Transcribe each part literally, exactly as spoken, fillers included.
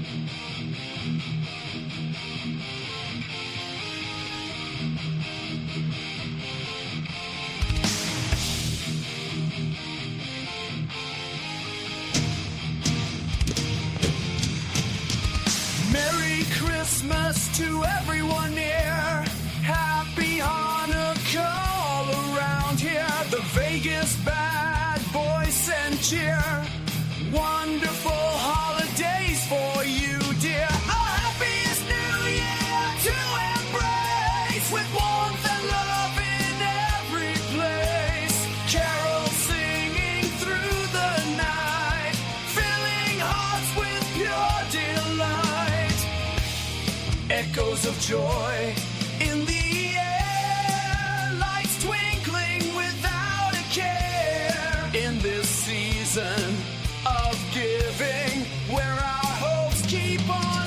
Merry Christmas to everyone near. Happy Hanukkah all around here. The Vegas bad boys send cheer. Wonderful holidays for you, dear. A happiest new year to embrace with warmth and love in every place. Carols singing through the night, filling hearts with pure delight. Echoes of joy in the air, lights twinkling without a care. In this season of giving, where our hopes keep on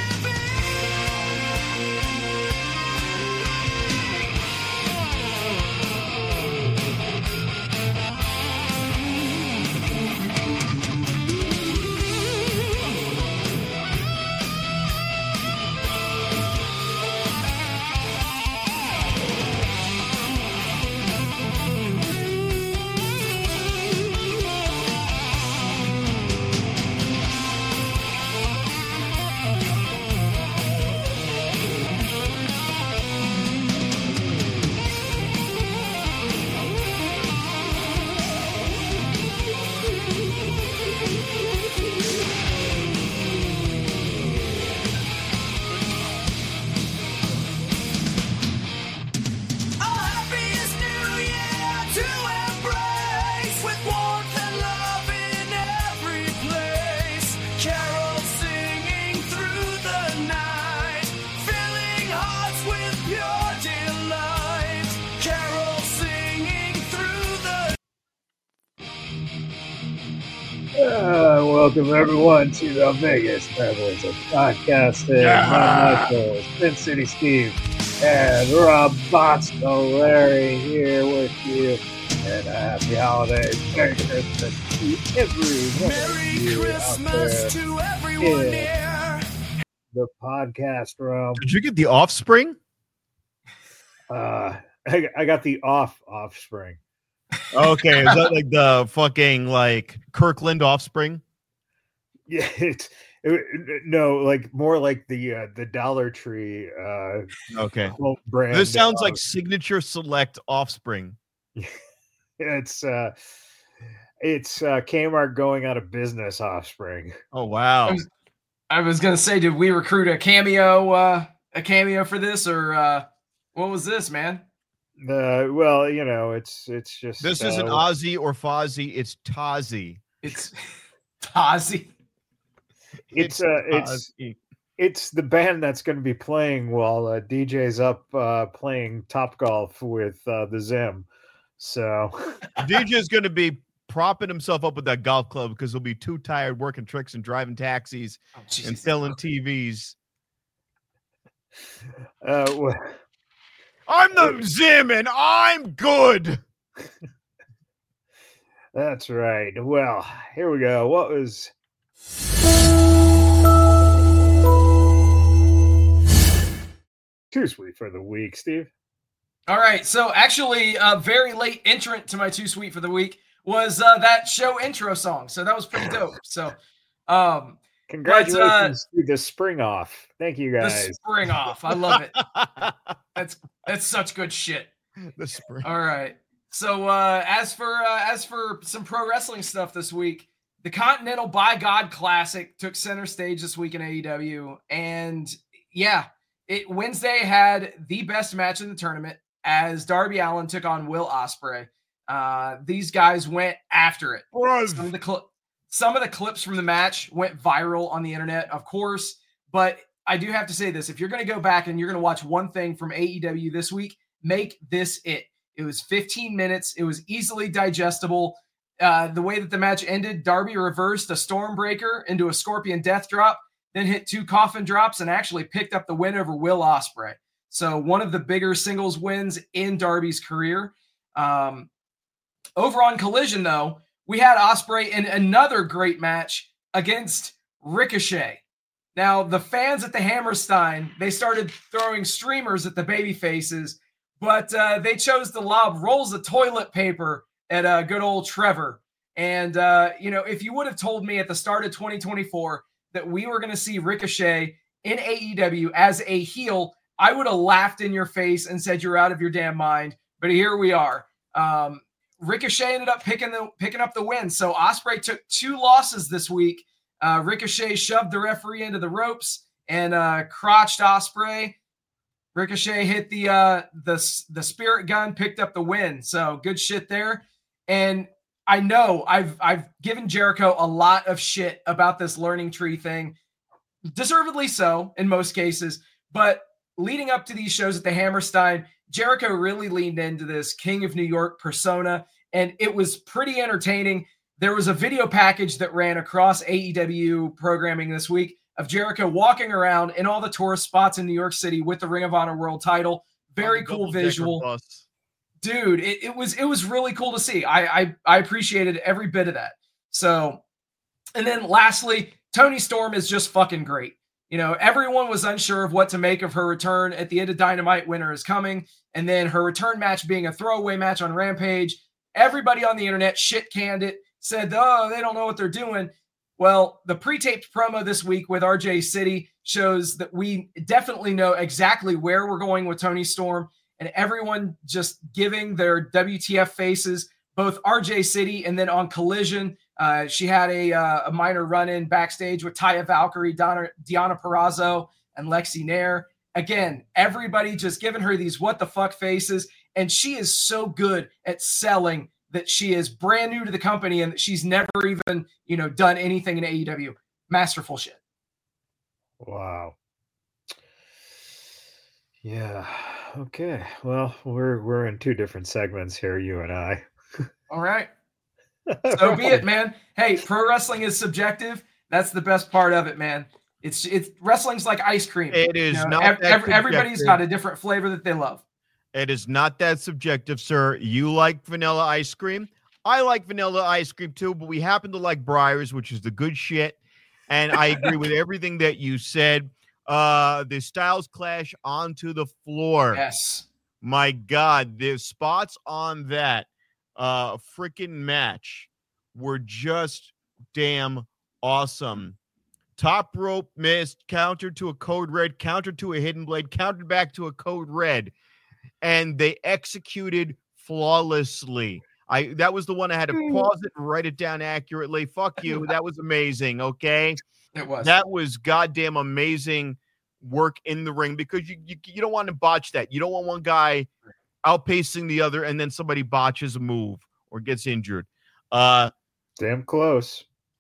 Uh, welcome everyone to the Vegas Rebels of Podcasting. Yeah. I'm Michael, Spin City Steve, and Rob Bosco Larry here with you. And uh, happy holidays, Merry Christmas to everyone. Merry Christmas to everyone here. The podcast room. Did you get the Offspring? Uh, I, I got the off offspring. Okay, is that like the fucking like Kirkland Offspring? Yeah, it's it, no, like more like the uh, the Dollar Tree. Uh, Okay, home brand. this sounds uh, like Signature Select Offspring. It's uh, it's uh, Kmart going out of business. Offspring. Oh wow! I was, I was gonna say, did we recruit a cameo, uh, a cameo for this, or uh, what was this, man? The well, you know, it's it's just This uh, isn't Ozzy or Fozzy. It's Tozzy. It's Tozzy. It's uh, it's Tozzy. it's the band that's going to be playing while uh, D J's up uh, playing Top Golf with uh, the Zim. So D J's going to be propping himself up with that golf club because he'll be too tired working tricks and driving taxis Oh, and Jesus. selling T Vs. uh, well, I'm the Zim and I'm good. that's right. Well, here we go. What was too sweet for the week, Steve? All right, so actually, a very late entrant to my too sweet for the week was uh, that show intro song. So that was pretty dope. So, um, Congratulations to the spring off. Thank you the guys. spring off. I love it. That's that's such good shit. The spring. All right. So uh, as for uh, as for some pro wrestling stuff this week, the Continental By God Classic took center stage this week in A E W, and yeah, it Wednesday had the best match in the tournament as Darby Allin took on Will Ospreay. Uh, these guys went after it. Some of the cl- some of the clips from the match went viral on the internet, of course, but I do have to say this: if you're going to go back and you're going to watch one thing from A E W this week, make this it. It was fifteen minutes. It was easily digestible. Uh, the way that the match ended, Darby reversed a Stormbreaker into a Scorpion Death Drop, then hit two Coffin Drops and actually picked up the win over Will Ospreay. So one of the bigger singles wins in Darby's career. Um, over on Collision, though, we had Ospreay in another great match against Ricochet. Now, the fans at the Hammerstein, they started throwing streamers at the baby faces, but uh, they chose to lob rolls of toilet paper at uh, good old Trevor. And, uh, you know, if you would have told me at the start of twenty twenty-four that we were going to see Ricochet in A E W as a heel, I would have laughed in your face and said you're out of your damn mind. But here we are. Um, Ricochet ended up picking the picking up the win. So Ospreay took two losses this week. Uh, Ricochet shoved the referee into the ropes and uh, crotched Ospreay. Ricochet hit the uh, the the spirit gun, picked up the win. So good shit there. And I know I've I've given Jericho a lot of shit about this learning tree thing, deservedly so in most cases. But leading up to these shows at the Hammerstein, Jericho really leaned into this King of New York persona, and it was pretty entertaining. There was a video package that ran across A E W programming this week of Jericho walking around in all the tourist spots in New York City with the Ring of Honor World title. Very cool visual. Bus. Dude, it, it was it was really cool to see. I, I I appreciated every bit of that. So, and then lastly, Toni Storm is just fucking great. You know, everyone was unsure of what to make of her return at the end of Dynamite. Winter is coming. And then her return match being a throwaway match on Rampage. Everybody on the internet shit canned it, said, oh, they don't know what they're doing. Well, the pre-taped promo this week with R J City shows that we definitely know exactly where we're going with Toni Storm, and everyone just giving their W T F faces, both R J City and then on Collision. Uh, she had a, uh, a minor run-in backstage with Taya Valkyrie, Donna, Deonna Purrazzo, and Lexi Nair. Again, everybody just giving her these what the fuck faces, and she is so good at selling that she is brand new to the company and that she's never even, you know, done anything in A E W. Masterful shit. Wow. Yeah. Okay. Well, we're we're in two different segments here, you and I. All right. So be it, man. Hey, pro wrestling is subjective. That's the best part of it, man. It's it's wrestling's like ice cream. It is you know, not. Ev- that every, everybody's subjective. got a different flavor that they love. It is not that subjective, sir. You like vanilla ice cream. I like vanilla ice cream too, but we happen to like Breyers, which is the good shit. And I agree with everything that you said. Uh, the styles clash onto the floor. Yes. My God, the spots on that uh freaking match were just damn awesome. Top rope missed, counter to a code red, counter to a hidden blade, countered back to a code red, and they executed flawlessly. I that was the one I had to pause it and write it down accurately. Fuck you. That was amazing. Okay. It was. That was goddamn amazing work in the ring, because you, you you don't want to botch that. You don't want one guy outpacing the other and then somebody botches a move or gets injured. Uh, Damn close.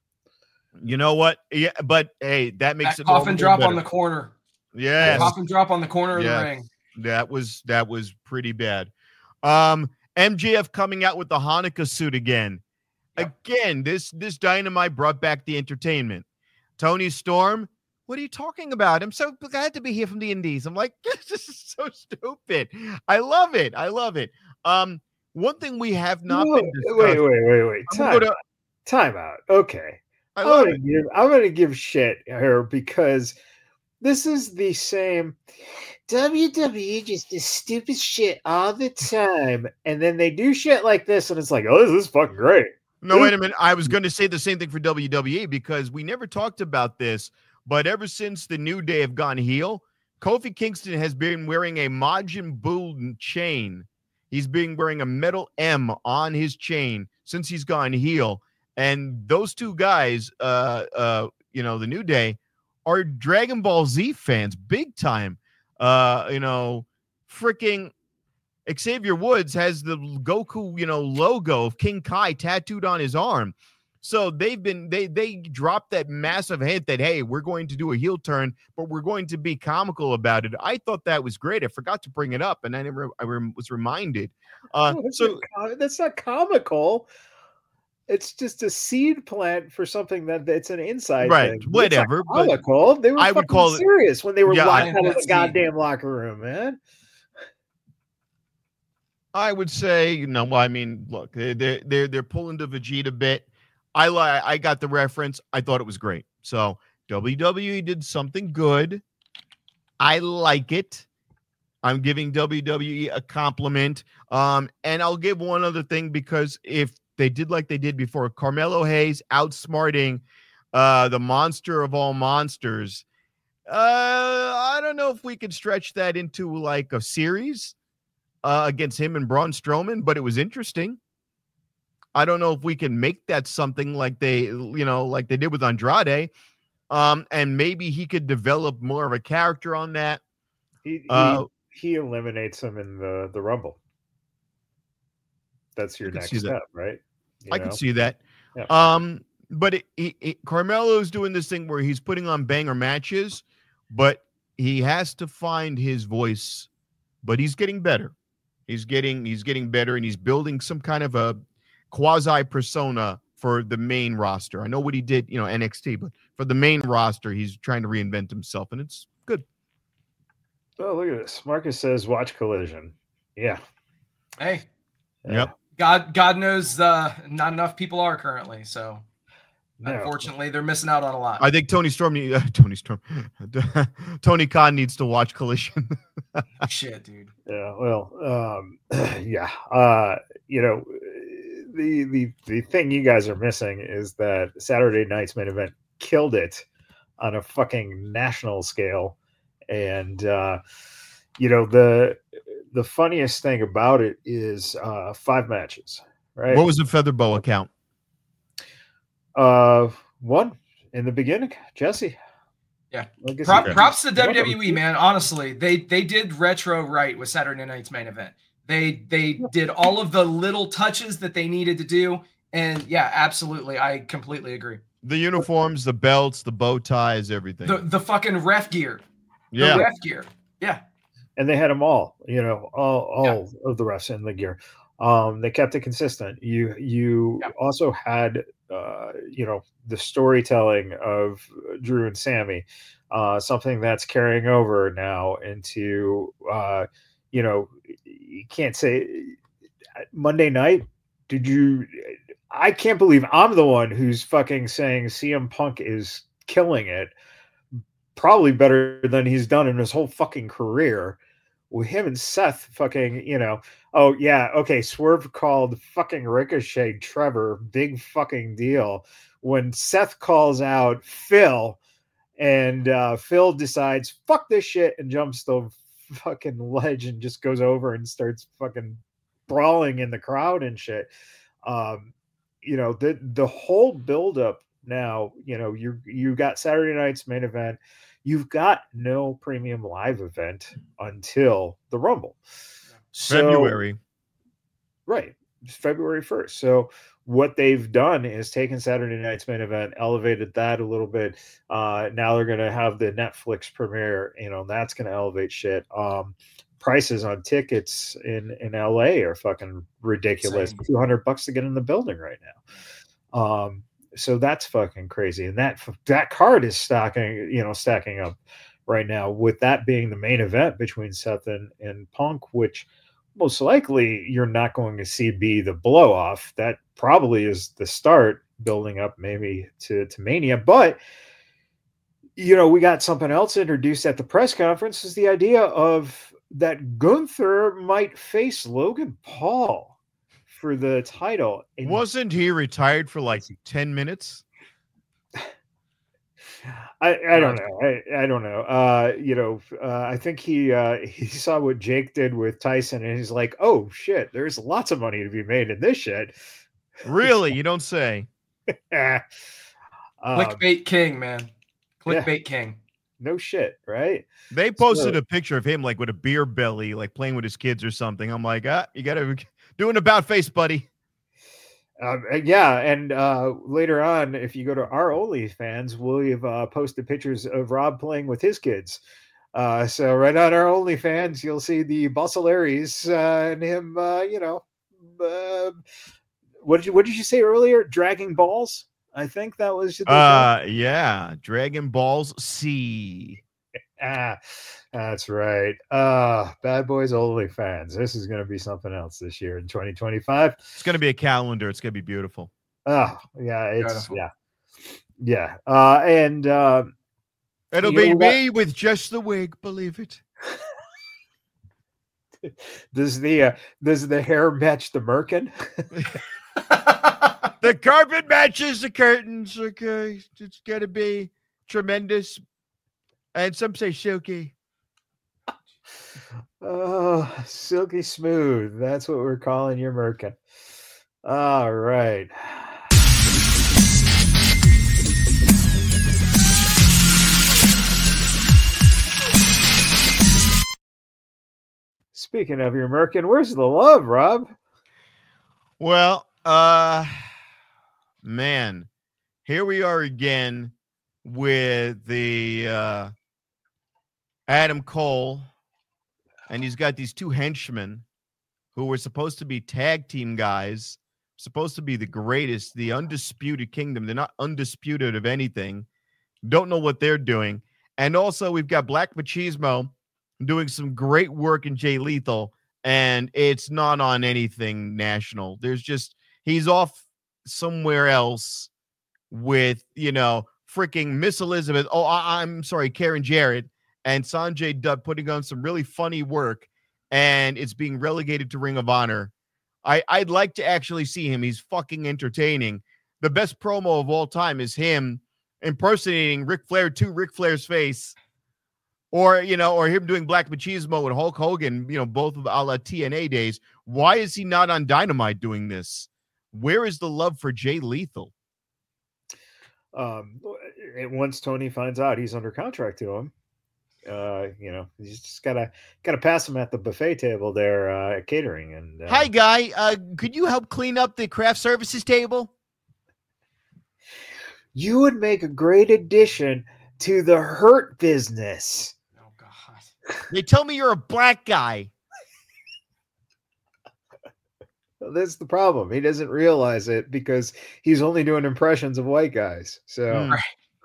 You know what? Yeah, but hey, that makes that it coffin drop better. on the corner. Yeah, That coffin drop on the corner Yes. of the ring. That was that was pretty bad. Um, M J F coming out with the Hanukkah suit again. Yep. Again, this this Dynamite brought back the entertainment. Toni Storm, what are you talking about? I'm so glad to be here from the Indies. I'm like, this is so stupid. I love it. I love it. Um, one thing we have not Whoa, been discussed. wait, wait, wait, wait. I'm Time, gonna go to- time out. Okay. I I'm love gonna it. give I'm gonna give shit here because this is the same W W E just does stupid shit all the time. And then they do shit like this, and it's like, oh, this is fucking great. No, wait a minute. I was going to say the same thing for W W E because we never talked about this, but ever since the New Day have gone heel, Kofi Kingston has been wearing a Majin Buu chain. He's been wearing a metal M on his chain since he's gone heel. And those two guys, uh, uh, you know, the New Day, are Dragon Ball Z fans, big time. Uh, you know, freaking Xavier Woods has the Goku, you know, logo of King Kai tattooed on his arm. So they've been they they dropped that massive hint that, hey, we're going to do a heel turn, but we're going to be comical about it. I thought that was great. I forgot to bring it up, and I never I rem- was reminded. Uh, Oh, that's, so not, com- that's not comical. It's just a seed plant for something that that's an inside Right, thing. It's not whatever, but comical. They were I would fucking call it- serious when they were Yeah, locked I- out of the that's seed. goddamn locker room, man. I would say, you know, well, I mean, look, they're they're they're, they're pulling the Vegeta bit. I li- I got the reference. I thought it was great. So W W E did something good. I like it. I'm giving W W E a compliment. Um, and I'll give one other thing, because if they did like they did before, Carmelo Hayes outsmarting uh, the monster of all monsters. Uh, I don't know if we could stretch that into like a series uh, against him and Braun Strowman, but it was interesting. I don't know if we can make that something like they, you know, like they did with Andrade. Um, and maybe he could develop more of a character on that. He he, Uh, he eliminates him in the, the Rumble. That's your I can next see that. step, right? You I know? can see that. Yeah. Um, but it, it, it, Carmelo's doing this thing where he's putting on banger matches, but he has to find his voice. But he's getting better. He's getting he's getting better, and he's building some kind of a quasi persona for the main roster. I know what he did, you know, N X T, but for the main roster, he's trying to reinvent himself, and it's good. Oh, look at this. Marcus says, "Watch Collision." Yeah. Hey, Yep. God, God knows uh, not enough people are currently. So No. unfortunately, they're missing out on a lot. I think Tony Storm, need- uh, Tony Storm, Tony Khan needs to watch Collision. Shit, dude. Yeah. Well. Um. Yeah. Uh. You know, the the the thing you guys are missing is that Saturday night's main event killed it on a fucking national scale, and uh, you know the the funniest thing about it is uh, five matches. Right. What was the Feather Boa count? Uh, one in the beginning, Jesse. Yeah. Like I Prop, said, props to one W of W E, them. man. Honestly, they they did retro right with Saturday night's main event. They they did all of the little touches that they needed to do, and yeah, absolutely, I completely agree. The uniforms, the belts, the bow ties, everything. The the fucking ref gear, yeah. the ref gear, yeah. And they had them all, you know, all all of the refs in the gear. Um, they kept it consistent. You you Yeah. also had uh, you know, the storytelling of Drew and Sammy, uh, something that's carrying over now into uh, you know, you can't say Monday night. Did you? I can't believe I'm the one who's fucking saying C M Punk is killing it. Probably better than he's done in his whole fucking career. With him and Seth fucking, you know, oh yeah, okay, Swerve called fucking Ricochet Trevor, big fucking deal. When Seth calls out Phil, and uh, Phil decides, fuck this shit, and jumps the fucking ledge and just goes over and starts fucking brawling in the crowd and shit. Um, you know, the the whole buildup now, you know, you you got Saturday night's main event. You've got no premium live event until the Rumble. So, February. Right. February first. So what they've done is taken Saturday night's main event, elevated that a little bit. Uh, now they're going to have the Netflix premiere, you know, that's going to elevate shit. Um, prices on tickets in, in L A are fucking ridiculous. Insane. two hundred bucks to get in the building right now. Um, So that's fucking crazy, and that that card is stacking, you know, stacking up right now. With that being the main event between Seth and, and Punk, which most likely you're not going to see be the blow off. That probably is the start, building up maybe to to Mania. But you know, we got something else introduced at the press conference. Is the idea of that Gunther might face Logan Paul for the title. And Wasn't he retired for like ten minutes? I, I don't know. I, I don't know. Uh, you know, uh, I think he uh, he saw what Jake did with Tyson, and he's like, "Oh shit, there's lots of money to be made in this shit." Really? You don't say. um, Clickbait king, man. yeah. Clickbait king. No shit, right? They posted So- a picture of him like with a beer belly, like playing with his kids or something. I'm like, ah, you gotta do an about face, buddy. Um, and yeah, and uh, later on, if you go to our OnlyFans, we've uh, posted pictures of Rob playing with his kids. Uh, so right on our OnlyFans, you'll see the Bosselaries uh, and him. Uh, you know, uh, what did you what did you say earlier? Dragging balls. I think that was. The Uh, yeah, Dragon Balls C. ah, that's right. Uh, Bad Boys OnlyFans. This is going to be something else this year in twenty twenty-five. It's gonna be a calendar. It's gonna be beautiful. Oh, yeah, it's Beautiful. yeah, yeah. Uh, and uh, It'll You be know what? me with just the wig, believe it. Does the uh, does the hair match the merkin? The carpet matches the curtains. Okay, it's gonna be tremendous, and some say silky. Oh, silky smooth. That's what we're calling your merkin. All right. Speaking of your merkin, where's the love, Rob? Well, uh, man, here we are again with the uh, Adam Cole, and he's got these two henchmen who were supposed to be tag team guys, supposed to be the greatest, the undisputed kingdom. They're not undisputed of anything. Don't know what they're doing. And also, we've got Black Machismo doing some great work in Jay Lethal, and it's not on anything national. There's just, he's off somewhere else with, you know, freaking Miss Elizabeth. Oh, I, I'm sorry, Karen Jarrett and Sanjay Dutt putting on some really funny work, and it's being relegated to Ring of Honor. I, I'd like to actually see him. He's fucking entertaining. The best promo of all time is him impersonating Ric Flair to Ric Flair's face. Or, you know, or him doing Black Machismo with Hulk Hogan, you know, both of a la T N A days. Why is he not on Dynamite doing this? Where is the love for Jay Lethal? Um, once Tony finds out he's under contract to him, uh, you know, he's just gotta gotta pass him at the buffet table there uh, at catering. And uh, Hi, guy. Uh, could you help clean up the craft services table? You would make a great addition to the Hurt Business. Oh God! They tell me you're a black guy. Well, that's the problem. He doesn't realize it because he's only doing impressions of white guys. So, Mm.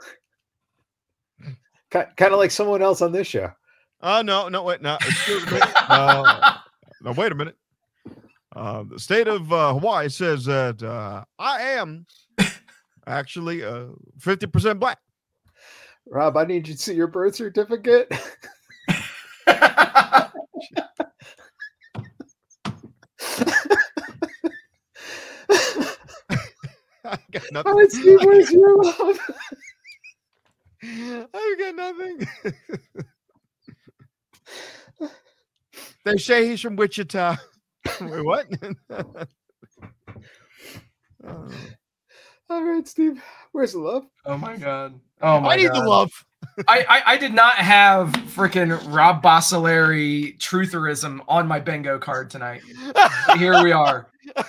kind of like someone else on this show. Oh, no, no, wait, no. Excuse me. Uh, no, wait a minute. Uh, the state of uh, Hawaii says that uh, I am actually uh, fifty percent black. Rob, I need you to see your birth certificate. I got All nothing. right, Steve, where's your love? I got nothing. They say he's from Wichita. Wait, what? Uh, All right, Steve, where's the love? Oh my God! Oh my I need God! the love. I, I I did not have freaking Rob Bossoleri trutherism on my bingo card tonight. Here we are.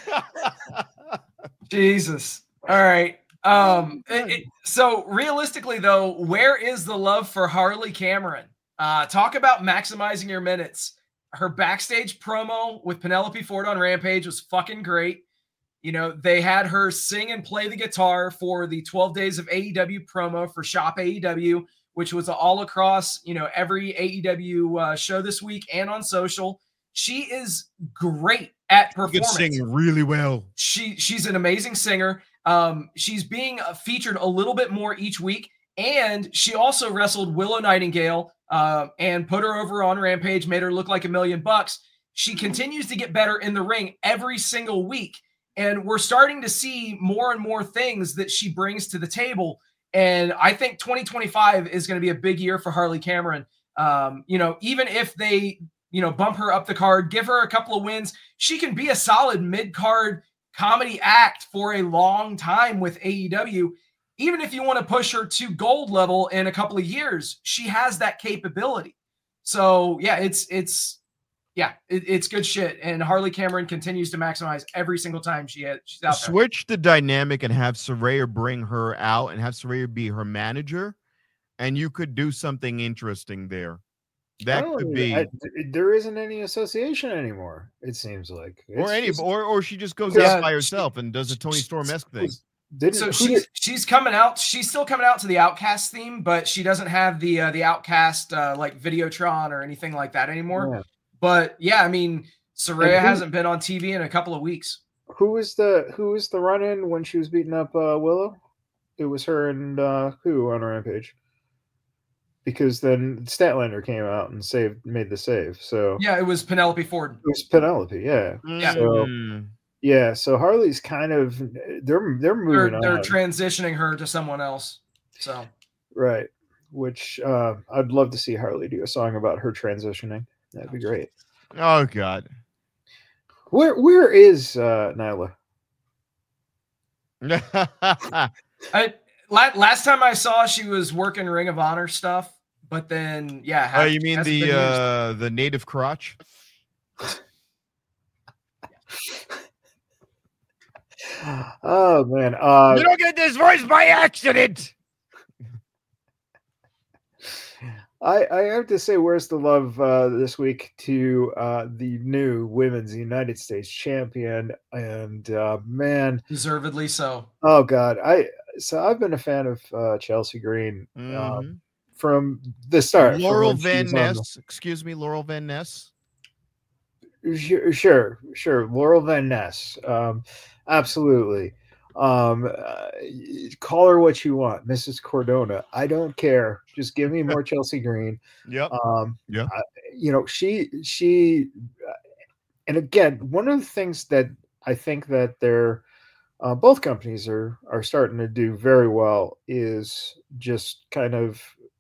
Jesus. All right. Um. it- it- so realistically, though, where is the love for Harley Cameron? Uh, talk about maximizing your minutes. Her backstage promo with Penelope Ford on Rampage was fucking great. You know, they had her sing and play the guitar for the twelve days of A E W promo for Shop A E W, which was all across, you know, every A E W uh, show this week and on social. She is great at You can performance. sing really well. She she's an amazing singer. Um, she's being uh, featured a little bit more each week, and she also wrestled Willow Nightingale uh, and put her over on Rampage, made her look like a million bucks. She continues to get better in the ring every single week, and we're starting to see more and more things that she brings to the table. And I think twenty twenty-five is going to be a big year for Harley Cameron. Um, you know, even if they, you know, bump her up the card, give her a couple of wins, she can be a solid mid-card comedy act for a long time with A E W. Even if you want to push her to gold level in a couple of years, she has that capability. So yeah, it's, it's, yeah, it, it's good shit. And Harley Cameron continues to maximize every single time she has, she's out there. Switch the dynamic and have Saraya bring her out and have Saraya be her manager, and you could do something interesting there. That Oh, could be, I- there isn't any association anymore. It seems like, or It's any, just- or or she just goes Yeah, out by she- herself and does a Tony Storm esque thing. didn't, So who she's did- she's coming out. She's still coming out to the Outcast theme, but she doesn't have the uh, the Outcast uh, like Videotron or anything like that anymore. yeah. But yeah, I mean, Saraya And who- hasn't been on T V in a couple of weeks. who was the who was the run in when she was beating up uh, Willow? It was her and uh, who on Rampage? because then Statlander came out and saved, made the save. So Yeah, it was Penelope Ford. it was Penelope. Yeah. Yeah. So Mm. yeah. So Harley's kind of they're they're They're, moving they're on. transitioning her to someone else. So Right. Which uh, I'd love to see Harley do a song about her transitioning. That'd be great. Oh God. Where where is uh, Nyla? I la- last time I saw, she was working Ring of Honor stuff, but then yeah. Oh, has- you mean hasn't the been here. uh, the native crotch? Oh man. Uh, You don't get this voice by accident. I, I have to say, where's the love uh, this week to uh, the new Women's United States champion? And uh, man, Deservedly so. oh God, I so I've been a fan of uh, Chelsea Green um, Mhm. from the start. from Laurel when she Van was on the- Ness. Excuse me, Laurel Van Ness. Sure, sure, sure. Laurel Van Ness, um, absolutely. Um, uh, call her what you want, Missus Cordona. I don't care. Just give me more Chelsea Green. Yep. Um, Yeah. I- you know, she she, uh, and again, one of the things that I think that they're uh, both companies are are starting to do very well is just kind of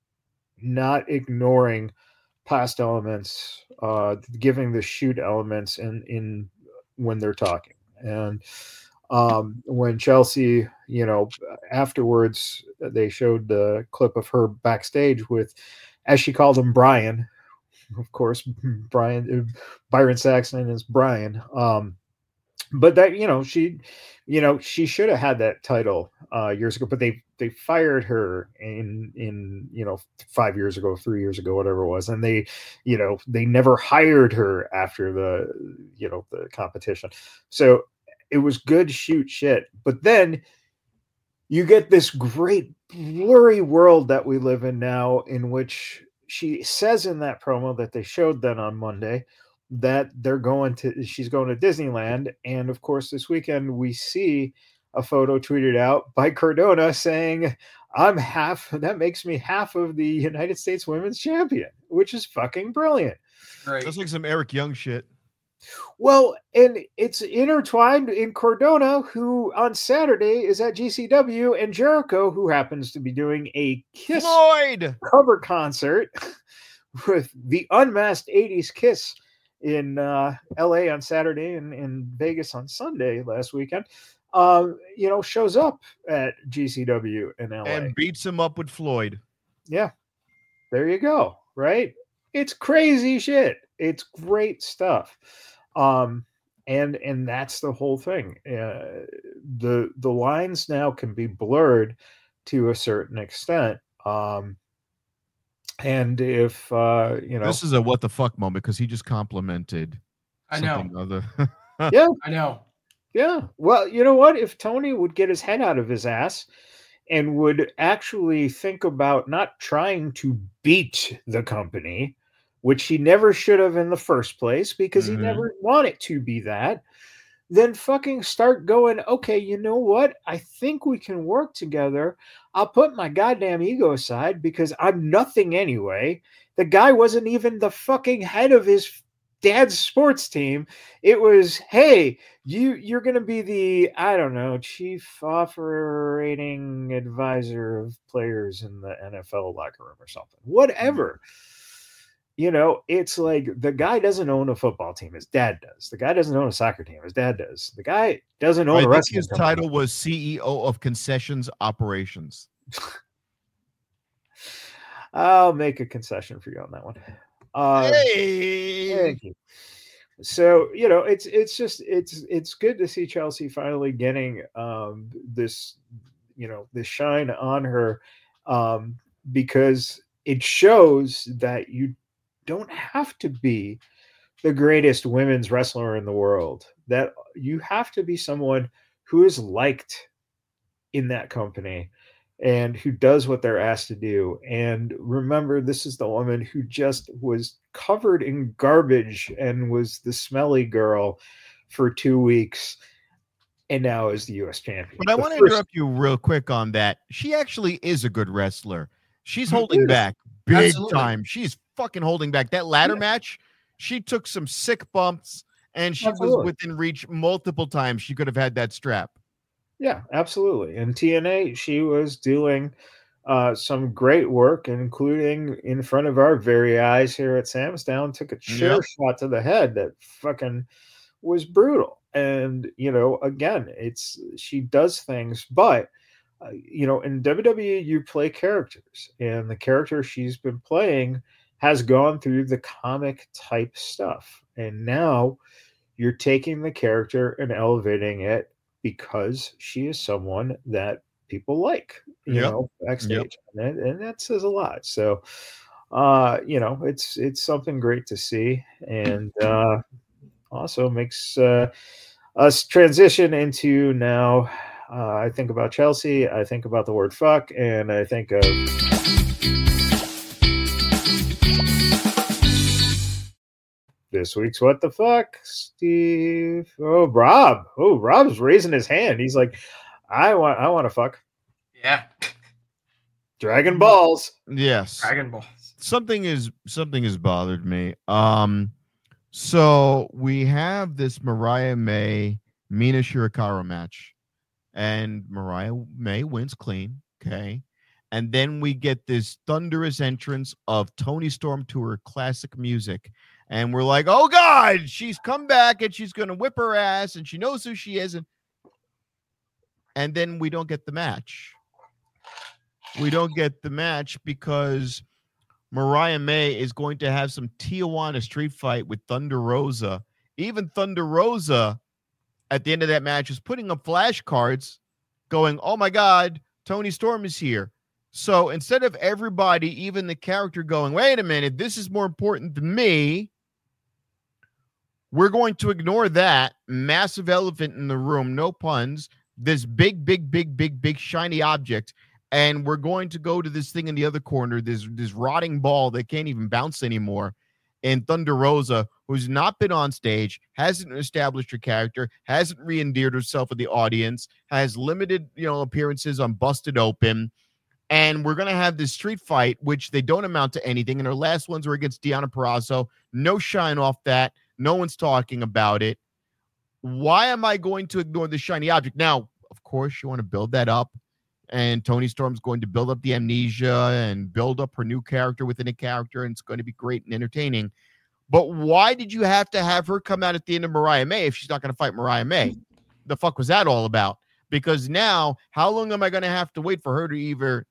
not ignoring past elements, uh, giving the shoot elements in in when they're talking. And um, when Chelsea, you know, afterwards they showed the clip of her backstage with, as she called him, Brian. Of course, Brian Byron Saxton is Brian. Um, but that, you know, she, you know, she should have had that title uh, years ago, but they they fired her in in you know five years ago, three years ago, whatever it was, and they, you know, they never hired her after the you know the competition. So it was good shoot shit, but then you get this great blurry world that we live in now, in which she says in that promo that they showed then on Monday that they're going to she's going to Disneyland. And of course this weekend we see a photo tweeted out by Cardona saying, I'm half, that makes me half of the United States Women's Champion, which is fucking brilliant. Great. That's like some Eric Young shit. Well, and it's intertwined in Cardona, who on Saturday is at G C W, and Jericho, who happens to be doing a Kiss Floyd. cover concert with the unmasked eighties Kiss in uh, L A on Saturday and in Vegas on Sunday last weekend. Um, you know, shows up at G C W in L A And beats him up with Floyd. Yeah, there you go. Right? It's crazy shit. It's great stuff. Um, and and that's the whole thing. Uh, the the lines now can be blurred to a certain extent. Um, and if uh, you know, This is a what the fuck moment because he just complimented. I know. something Other. yeah, I know. yeah. Well, you know what? If Tony would get his head out of his ass and would actually think about not trying to beat the company, which he never should have in the first place because Mhm. he never wanted to be that, then fucking start going, okay, you know what? I think we can work together. I'll put my goddamn ego aside because I'm nothing anyway. The guy wasn't even the fucking head of his dad's sports team. It was, hey, you you're gonna be the, I don't know, chief operating advisor of players in the N F L locker room or something. Whatever. You know, it's like the guy doesn't own a football team. His dad does. The guy doesn't own a soccer team. His dad does. The guy doesn't own I a think wrestling his company. title was C E O of Concessions Operations. I'll make a concession for you on that one. Uh, Hey. Thank you. So, you know, it's it's just it's it's good to see Chelsea finally getting um, this, you know, this shine on her, um, because it shows that you don't have to be the greatest women's wrestler in the world. That you have to be someone who is liked in that company and who does what they're asked to do. And remember, this is the woman who just was covered in garbage and was the smelly girl for two weeks and now is the U S champion. But I The want to first- interrupt you real quick on that. She actually is a good wrestler. She's She holding is. back. big Absolutely. time. She's fucking holding back. That ladder Yeah. match, she took some sick bumps, and she Absolutely. was within reach multiple times. She could have had that strap. Yeah, absolutely. In T N A, she was doing uh, some great work, including in front of our very eyes here at Samstown, took a chair Yep. shot to the head that fucking was brutal. And, you know, again, it's she does things, but, uh, you know, in W W E, you play characters, and the character she's been playing has gone through the comic type stuff. And now you're taking the character and elevating it because she is someone that people like, you Yep. know, backstage, and, and that says a lot. So, uh, you know, it's it's something great to see, and uh, also makes uh, us transition into now. Uh, I think about Chelsea. I think about the word "fuck," and I think of. This week's What the Fuck, Steve. Oh, Rob. Oh, Rob's raising his hand. He's like, I want I want to fuck. Yeah. Dragon Balls. Yes. Dragon Ball. Something is something has bothered me. Um, so we have this Mariah May Mina Shirakawa match, and Mariah May wins clean. Okay. And then we get this thunderous entrance of Tony Storm to her classic music. And we're like, oh, God, she's come back and she's going to whip her ass and she knows who she is. And, and then we don't get the match. We don't get the match because Mariah May is going to have some Tijuana street fight with Thunder Rosa. Even Thunder Rosa, at the end of that match, is putting up flashcards going, oh, my God, Tony Storm is here. So instead of everybody, even the character going, wait a minute, this is more important than me, we're going to ignore that massive elephant in the room, no puns, this big, big, big, big, big shiny object, and we're going to go to this thing in the other corner, this, this rotting ball that can't even bounce anymore, and Thunder Rosa, who's not been on stage, hasn't established her character, hasn't re-endeared herself with the audience, has limited, you know, appearances on Busted Open, and we're going to have this street fight, which they don't amount to anything, and her last ones were against Deonna Purrazzo. No shine off that. No one's talking about it. Why am I going to ignore the shiny object? Now, of course, you want to build that up, and Tony Storm's going to build up the amnesia and build up her new character within a character, and it's going to be great and entertaining. But why did you have to have her come out at the end of Mariah May if she's not going to fight Mariah May? The fuck was that all about? Because now, how long am I going to have to wait for her to either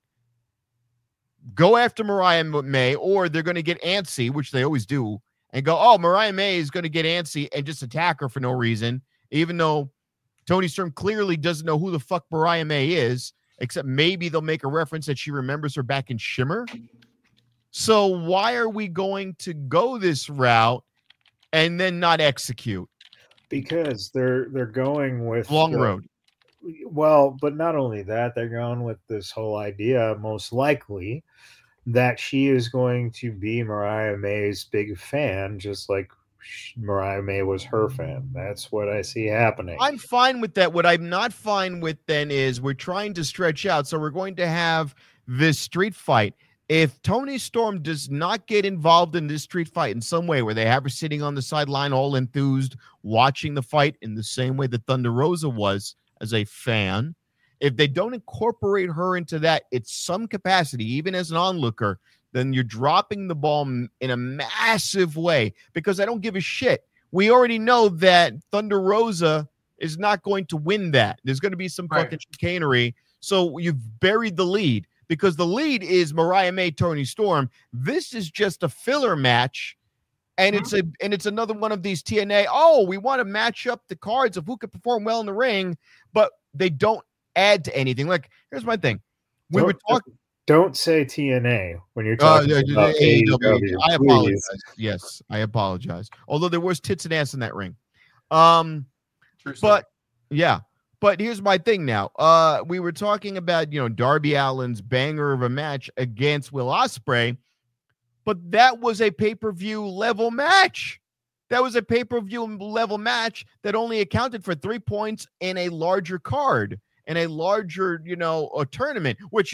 go after Mariah May, or they're going to get antsy, which they always do, and go, oh, Mariah May is going to get antsy and just attack her for no reason, even though Tony Storm clearly doesn't know who the fuck Mariah May is, except maybe they'll make a reference that she remembers her back in Shimmer. So why are we going to go this route and then not execute? Because they're they're going with Long the- road. Well, but not only that, they're going with this whole idea, most likely, that she is going to be Mariah May's big fan, just like Mariah May was her fan. That's what I see happening. I'm fine with that. What I'm not fine with then is we're trying to stretch out. So we're going to have this street fight. If Tony Storm does not get involved in this street fight in some way where they have her sitting on the sideline all enthused, watching the fight in the same way that Thunder Rosa was as a fan, if they don't incorporate her into that in some capacity, even as an onlooker, then you're dropping the ball in a massive way, because I don't give a shit. We already know that Thunder Rosa is not going to win that. There's going to be some Right. fucking chicanery. So you've buried the lead, because the lead is Mariah May, Tony Storm. This is just a filler match. And it's a and it's another one of these T N A. Oh, we want to match up the cards of who can perform well in the ring, but they don't add to anything. Like, here's my thing. We Don't- were talking. Don't say T N A when you're Uh, talking yeah, about A E W. A E W. I please. apologize. Yes, I apologize. Although there was tits and ass in that ring. Um, True story. but yeah. But here's my thing now. Uh, we were talking about, you know, Darby Allin's banger of a match against Will Ospreay, but that was a pay-per-view level match. That was a pay-per-view level match that only accounted for three points in a larger card, in a larger, you know, a tournament, which is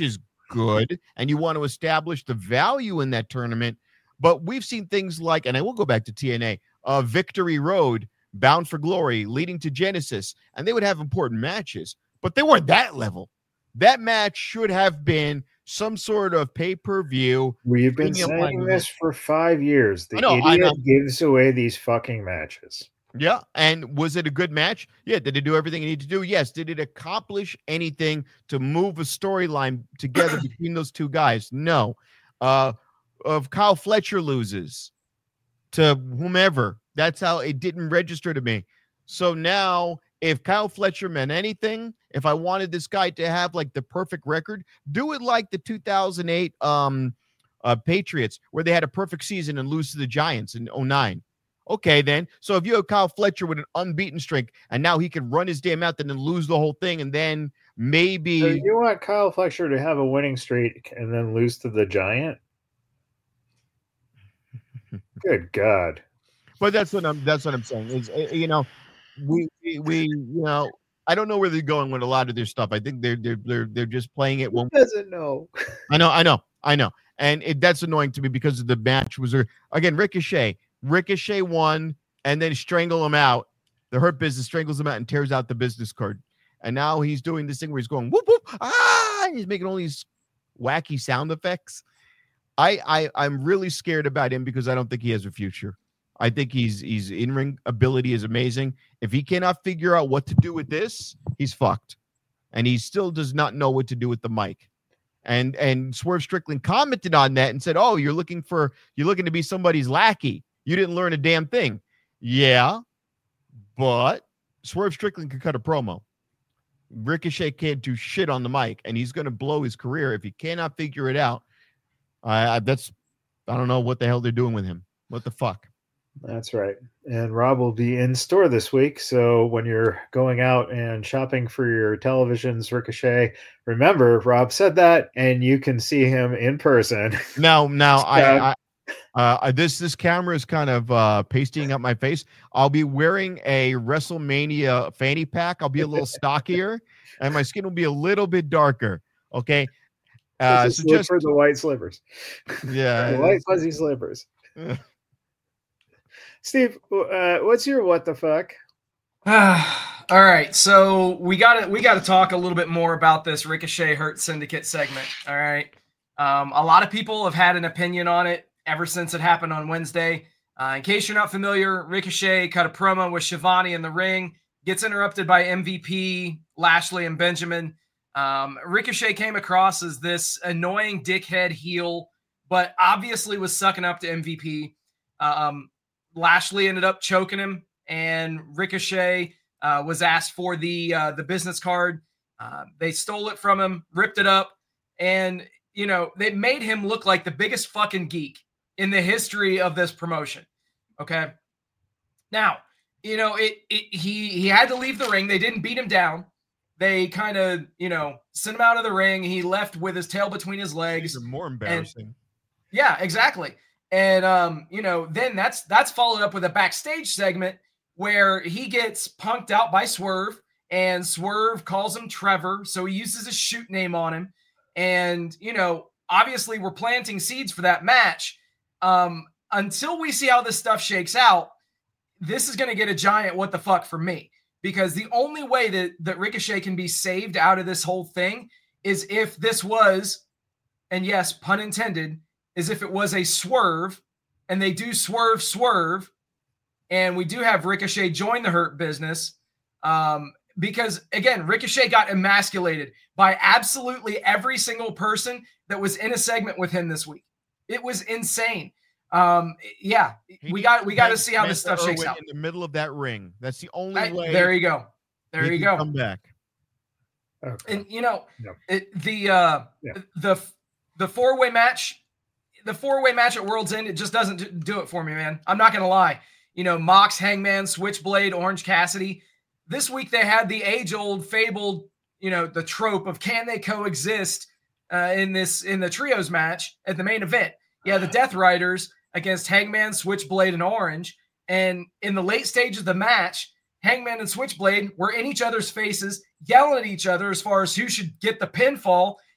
good, and you want to establish the value in that tournament. But we've seen things like, and I will go back to T N A, uh, Victory Road, Bound for Glory, leading to Genesis, and they would have important matches, but they weren't that level. That match should have been some sort of pay-per-view. We've been saying this for five years. The I know, I idiot know. gives away these fucking matches. Yeah, and was it a good match? Yeah. Did it do everything it needed to do? Yes. Did it accomplish anything to move a storyline together between those two guys? No. Uh, of Kyle Fletcher loses to whomever, that's how it didn't register to me. So now, if Kyle Fletcher meant anything, if I wanted this guy to have like the perfect record, do it like the two thousand eight um, uh, Patriots, where they had a perfect season and lose to the Giants in oh nine. Okay, then. So if you have Kyle Fletcher with an unbeaten streak, and now he can run his damn mouth and then lose the whole thing, and then maybe So you want Kyle Fletcher to have a winning streak and then lose to the Giant? Good God. But that's what I'm. That's what I'm saying. Is uh, you know, we, we we you know, I don't know where they're going with a lot of their stuff. I think they're they're they're they're just playing it. Who When doesn't know? I know, I know, I know, and it, that's annoying to me because of the match was again Ricochet. Ricochet won and then strangle him out. The Hurt Business strangles him out and tears out the business card. And now he's doing this thing where he's going whoop whoop ah, and he's making all these wacky sound effects. I I I'm really scared about him because I don't think he has a future. I think he's he's in-ring ability is amazing. If he cannot figure out what to do with this, he's fucked. And he still does not know what to do with the mic. And and Swerve Strickland commented on that and said, "Oh, you're looking for you're looking to be somebody's lackey. You didn't learn a damn thing." Yeah, but Swerve Strickland could cut a promo. Ricochet can't do shit on the mic, and he's going to blow his career if he cannot figure it out. I, I that's I don't know what the hell they're doing with him. What the fuck? That's right. And Rob will be in store this week. So when you're going out and shopping for your televisions, Ricochet, remember Rob said that, and you can see him in person. Now, now So- I, I uh, this this camera is kind of uh, pasting up my face. I'll be wearing a WrestleMania fanny pack. I'll be a little stockier, and my skin will be a little bit darker. Okay. Uh, Just so look just for the white slippers. yeah. The white fuzzy slippers. Steve, uh, what's your what the fuck? All right, so we got to we got to talk a little bit more about this Ricochet Hurt Syndicate segment. All right, um, a lot of people have had an opinion on it ever since it happened on Wednesday. Uh, in case you're not familiar, Ricochet cut a promo with Shivani in the ring, gets interrupted by M V P, Lashley, and Benjamin. Um, Ricochet came across as this annoying dickhead heel, but obviously was sucking up to M V P. Um, Lashley ended up choking him, and Ricochet uh, was asked for the uh, the business card. Uh, they stole it from him, ripped it up, and you know they made him look like the biggest fucking geek in the history of this promotion. Okay, now you know it. it he he had to leave the ring. They didn't beat him down. They kind of you know sent him out of the ring. He left with his tail between his legs. These are more embarrassing. And, yeah, exactly. And, um, you know, then that's that's followed up with a backstage segment where he gets punked out by Swerve, and Swerve calls him Trevor. So he uses his shoot name on him. And, you know, obviously we're planting seeds for that match. Um, until we see how this stuff shakes out, this is going to get a giant what the fuck for me. Because the only way that, that Ricochet can be saved out of this whole thing is if this was, and yes, pun intended, is if it was a swerve, and they do swerve, swerve, and we do have Ricochet join the Hurt Business, um, because, again, Ricochet got emasculated by absolutely every single person that was in a segment with him this week. It was insane. Um, yeah, He we got we got to needs see how this Mister stuff shakes Irwin out. in the middle of that ring. That's the only I- way. there you go. There he you can go. Come back. Okay. And you know, Yeah. it, the uh, Yeah. the the four way match, the four way match at World's End, it just doesn't d- do it for me, man. I'm not gonna lie. You know, Mox, Hangman, Switchblade, Orange Cassidy. This week they had the age old fabled, you know, the trope of can they coexist uh, in this in the trios match at the main event. Yeah, the Death Riders against Hangman, Switchblade, and Orange. And in the late stage of the match, Hangman and Switchblade were in each other's faces, yelling at each other as far as who should get the pinfall.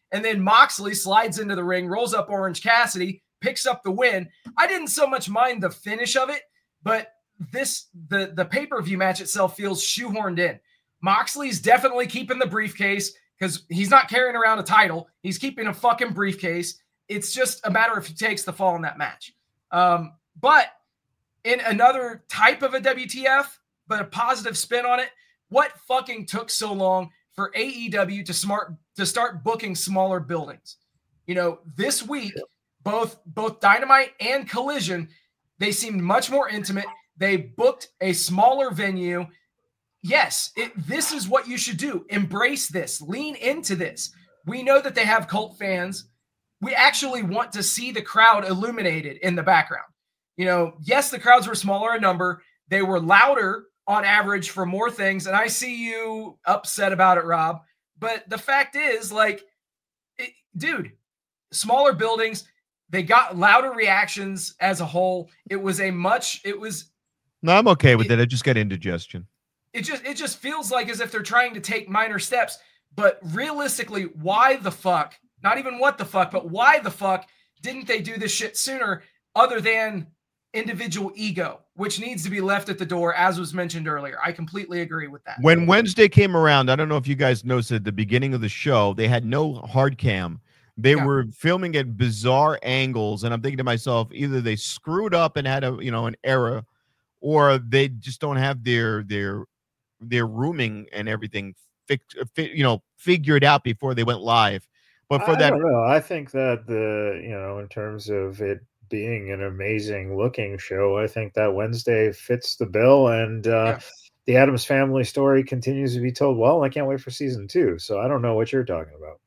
And then Moxley slides into the ring, rolls up Orange Cassidy, picks up the win. I didn't so much mind the finish of it, but this the, the pay-per-view match itself feels shoehorned in. Moxley's definitely keeping the briefcase because he's not carrying around a title. He's keeping a fucking briefcase. It's just a matter of who takes the fall in that match. Um, but in another type of a W T F, but a positive spin on it, what fucking took so long for A E W to smart to start booking smaller buildings? You know, this week, both both Dynamite and Collision, they seemed much more intimate. They booked a smaller venue. Yes, it, this is what you should do. Embrace this. Lean into this. We know that they have cult fans. We actually want to see the crowd illuminated in the background. You know, yes, the crowds were smaller in number. They were louder on average for more things. And I see you upset about it, Rob. But the fact is, like, it, dude, smaller buildings, they got louder reactions as a whole. It was a much, it was. No, I'm okay with it, it. I just got indigestion. It just, it just feels like as if they're trying to take minor steps. But realistically, why the fuck, not even what the fuck, but why the fuck didn't they do this shit sooner other than individual ego, which needs to be left at the door, as was mentioned earlier. I completely agree with that. When Wednesday came around, I don't know if you guys noticed at the beginning of the show, they had no hard cam. They yeah. were filming at bizarre angles, and I'm thinking to myself, either they screwed up and had a you know an error, or they just don't have their their their rooming and everything fixed, you know, figured out before they went live. But for I that, don't know. I think that the you know in terms of it being an amazing looking show, I think that Wednesday fits the bill, and uh, yeah. the Addams Family story continues to be told well. I can't wait for season two. So I don't know what you're talking about.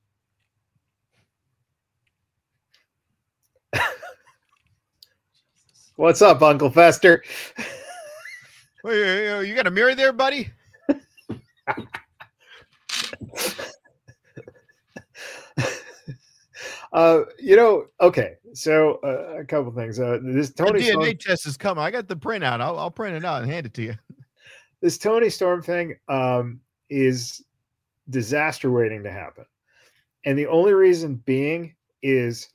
What's up, Uncle Fester? Well, you got a mirror there, buddy? uh, you know, okay. So uh, a couple things. Uh, this Tony the D N A Storm, test is coming. I got the printout. I'll, I'll print it out and hand it to you. This Tony Storm thing um, is disaster waiting to happen, and the only reason being is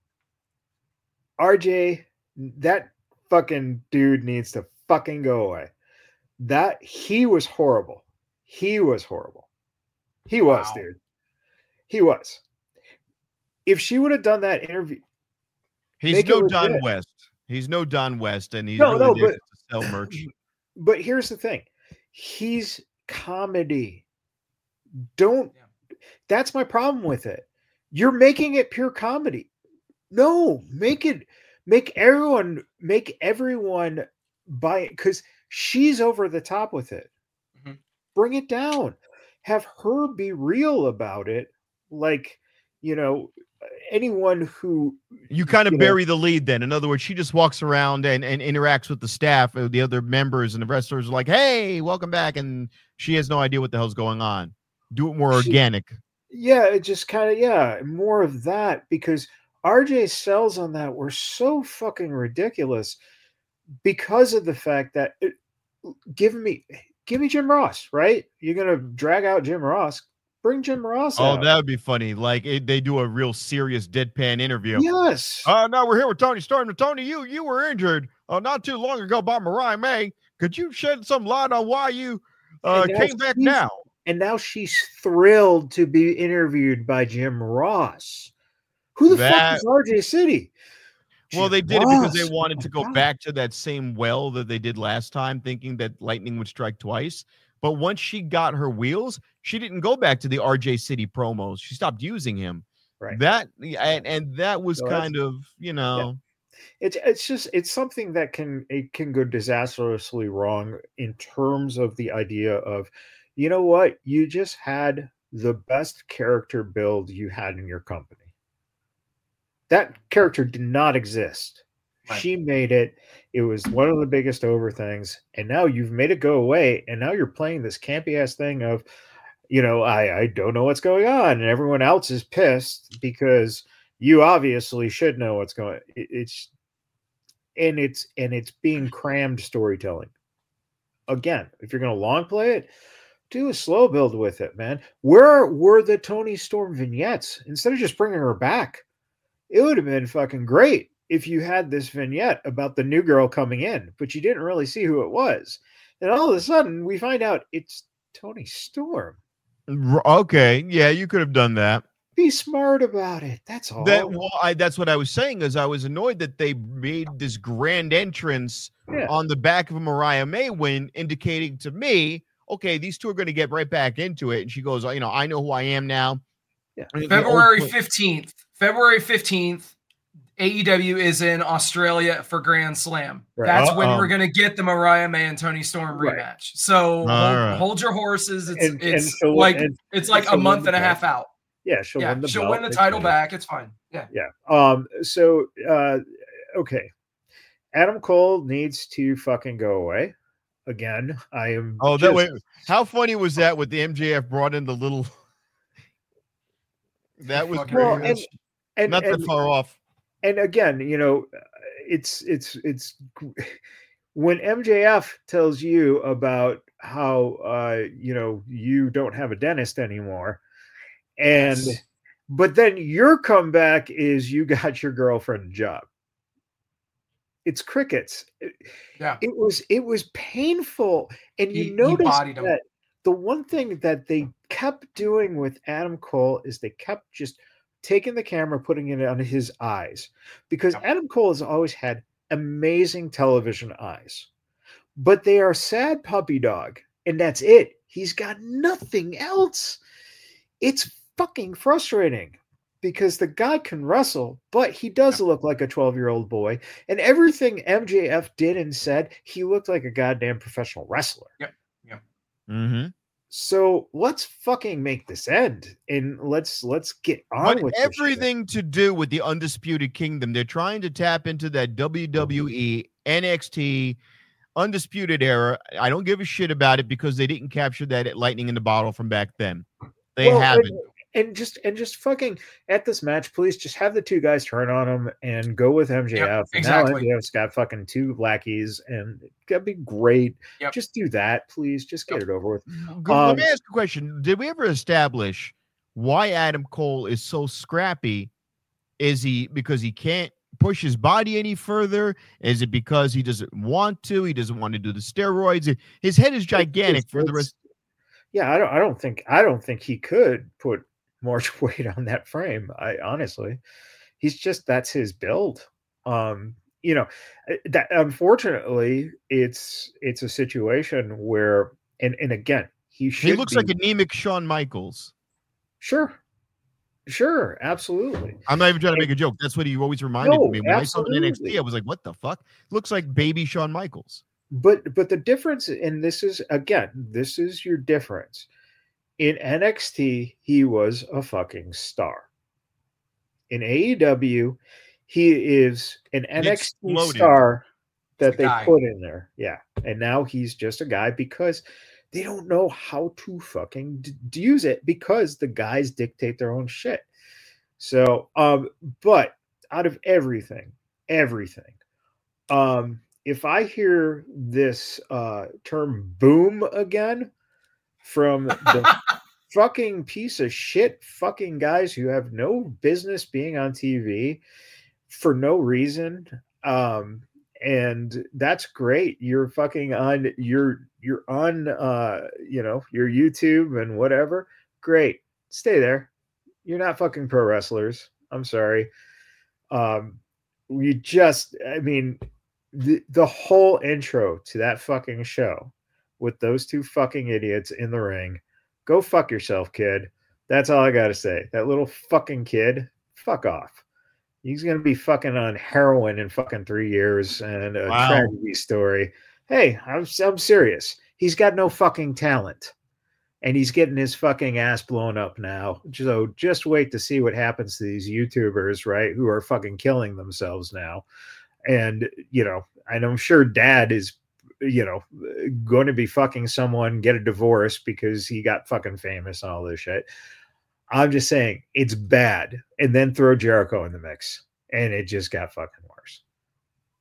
R J. That fucking dude needs to fucking go away. That he was horrible. He was horrible. He was, wow. dude. He was. If she would have done that interview, he's no Don West. He's no Don West, and he's no, really no, there but, to sell merch. But here's the thing: he's comedy. Don't. Yeah. That's my problem with it. You're making it pure comedy. No, make it. Make everyone. Make everyone buy it because she's over the top with it. Mm-hmm. Bring it down. Have her be real about it. Like, you know, anyone who you kind of you bury know, the lead then. In other words, she just walks around and, and interacts with the staff, the other members, and the wrestlers are like, hey, welcome back. And she has no idea what the hell's going on. Do it more she, organic. Yeah, it just kind of, yeah, more of that because R J's sells on that were so fucking ridiculous because of the fact that it, give me give me Jim Ross, right? You're gonna drag out Jim Ross. Bring Jim Ross oh, out. That would be funny. Like it, they do a real serious deadpan interview. Yes. Uh, now we're here with Tony Storm. Tony, you you were injured uh, not too long ago by Mariah May. Could you shed some light on why you uh, came back now? And now she's thrilled to be interviewed by Jim Ross. Who the that, fuck is R J City? Well, they did Ross. it because they wanted to go God. back to that same well that they did last time, thinking that lightning would strike twice. But once she got her wheels, she didn't go back to the R J City promos. She stopped using him. Right. That and, and that was so kind of, you know, yeah. it's it's just it's something that can it can go disastrously wrong in terms of the idea of, you know what, you just had the best character build you had in your company. That character did not exist. Right. She made it. It was one of the biggest over things. And now you've made it go away. And now you're playing this campy ass thing of, you know, I, I don't know what's going on. And everyone else is pissed because you obviously should know what's going on. It, it's, and it's, and it's being crammed storytelling. Again, if you're going to long play it, Do a slow build with it, man. Where were the Toni Storm vignettes? Instead of just bringing her back, it would have been fucking great if you had this vignette about the new girl coming in, but you didn't really see who it was. And all of a sudden, we find out it's Toni Storm. Okay, yeah, you could have done that. Be smart about it. That's all. That well, I, that's what I was saying. Is I was annoyed that they made this grand entrance Yeah. on the back of a Mariah May win, indicating to me, okay, these two are going to get right back into it. And she goes, you know, I know who I am now. Yeah. And the February old- fifteenth. February fifteenth. A E W is in Australia for Grand Slam. Right. That's when Uh-oh. we're going to get the Mariah May and Toni Storm Right. rematch. So hold, right. hold your horses. It's And- and it's she'll- like and- it's like she'll a win month the and a belt. half out. Yeah, she'll Yeah, win the she'll belt. win the It's title fine. back. It's fine. Yeah. Yeah. Um. So, uh, okay. Adam Cole needs to fucking go away. Again, I am. Oh, that just- way. How funny was that with the M J F brought in the little? That was Fucking Well, great. and, and, Not and, that far off. and again, you know, it's it's it's when M J F tells you about how uh you know you don't have a dentist anymore, and Yes. but then your comeback is you got your girlfriend a job. It's crickets. It, Yeah. it was it was painful, and you He- he notice bodied him. that the one thing that they kept doing with Adam Cole is they kept just taking the camera, putting it on his eyes, because Yeah. Adam Cole has always had amazing television eyes, but they are sad puppy dog, and that's it. He's got nothing else. It's fucking frustrating because the guy can wrestle, but he does look like a twelve-year-old boy, and everything M J F did and said, he looked like a goddamn professional wrestler. Mm-hmm. So let's fucking make this end, and let's let's get on But with this shit. everything to do with the Undisputed Kingdom. They're trying to tap into that W W E, N X T, Undisputed era. I don't give a shit about it because they didn't capture that lightning in the bottle from back then. They Well, haven't. And, and just and just fucking at this match, please just have the two guys turn on him and go with M J F. Yep, And now exactly. M J F's got fucking two lackeys, and that'd be great. Yep. Just do that, please. Just get Yep. it over with. Good- um, Let me ask you a question. Did we ever establish why Adam Cole is so scrappy? Is he because he can't push his body any further? Is it because he doesn't want to? He doesn't want to do the steroids? His head is gigantic It's- for the it's- rest. Yeah, I don't. I don't think. I don't think he could put more weight on that frame. I honestly, he's just that's his build. Um, you know, eh, that unfortunately, it's it's a situation where, and and again, he should. He looks be, like anemic Shawn Michaels. sure, sure, absolutely. I'm not even trying to make a joke. That's what he always reminded No, me. When I saw him in N X T, absolutely. I was like, what the fuck? Looks like baby Shawn Michaels. But but the difference, and this is again, this is your difference. In N X T, he was a fucking star. In A E W, he is an N X T exploded. star that a they guy. put in there. Yeah. And now he's just a guy because they don't know how to fucking d- d- use it because the guys dictate their own shit. So, um, but out of everything, everything, um, if I hear this uh, term boom again from the fucking piece of shit fucking guys who have no business being on T V for no reason, um, and that's great. You're fucking on you're you're on uh, you know, your YouTube and whatever. Great. Stay there. You're not fucking pro wrestlers. I'm sorry. Um, we just I mean the the whole intro to that fucking show with those two fucking idiots in the ring. Go fuck yourself, kid. That's all I gotta say. That little fucking kid, fuck off. He's gonna be fucking on heroin in fucking three years and a Wow. tragedy story. Hey, I'm I'm serious. He's got no fucking talent, and he's getting his fucking ass blown up now. So just wait to see what happens to these YouTubers, right? Who are fucking killing themselves now. And you know, and I'm sure Dad is, you know, going to be fucking someone, get a divorce because he got fucking famous and all this shit. I'm just saying it's bad. And then throw Jericho in the mix. And it just got fucking worse.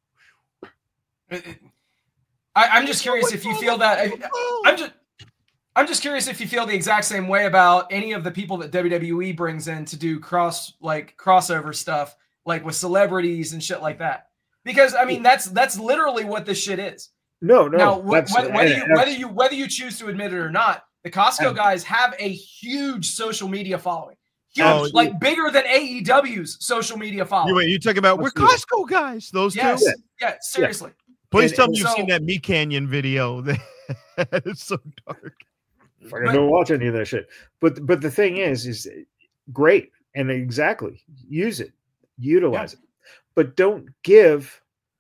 I, I'm just curious if you feel that. I, I'm just. I'm just curious if you feel the exact same way about any of the people that W W E brings in to do cross like crossover stuff, like with celebrities and shit like that. Because I mean, that's that's literally what this shit is. No, no. Now, wh- that's- whether, whether you that's- whether you whether you choose to admit it or not, the Costco guys have a huge social media following. Huge, Oh, like bigger than A E W's social media following. You, wait, you talking about we're Absolutely. Costco guys? Those Yes, two. yeah, seriously. Please And- tell and me you've so- seen that Me Canyon video. It's so dark. Fucking don't watch any of that shit. But but the thing is, is great and exactly use it, utilize it, but don't give.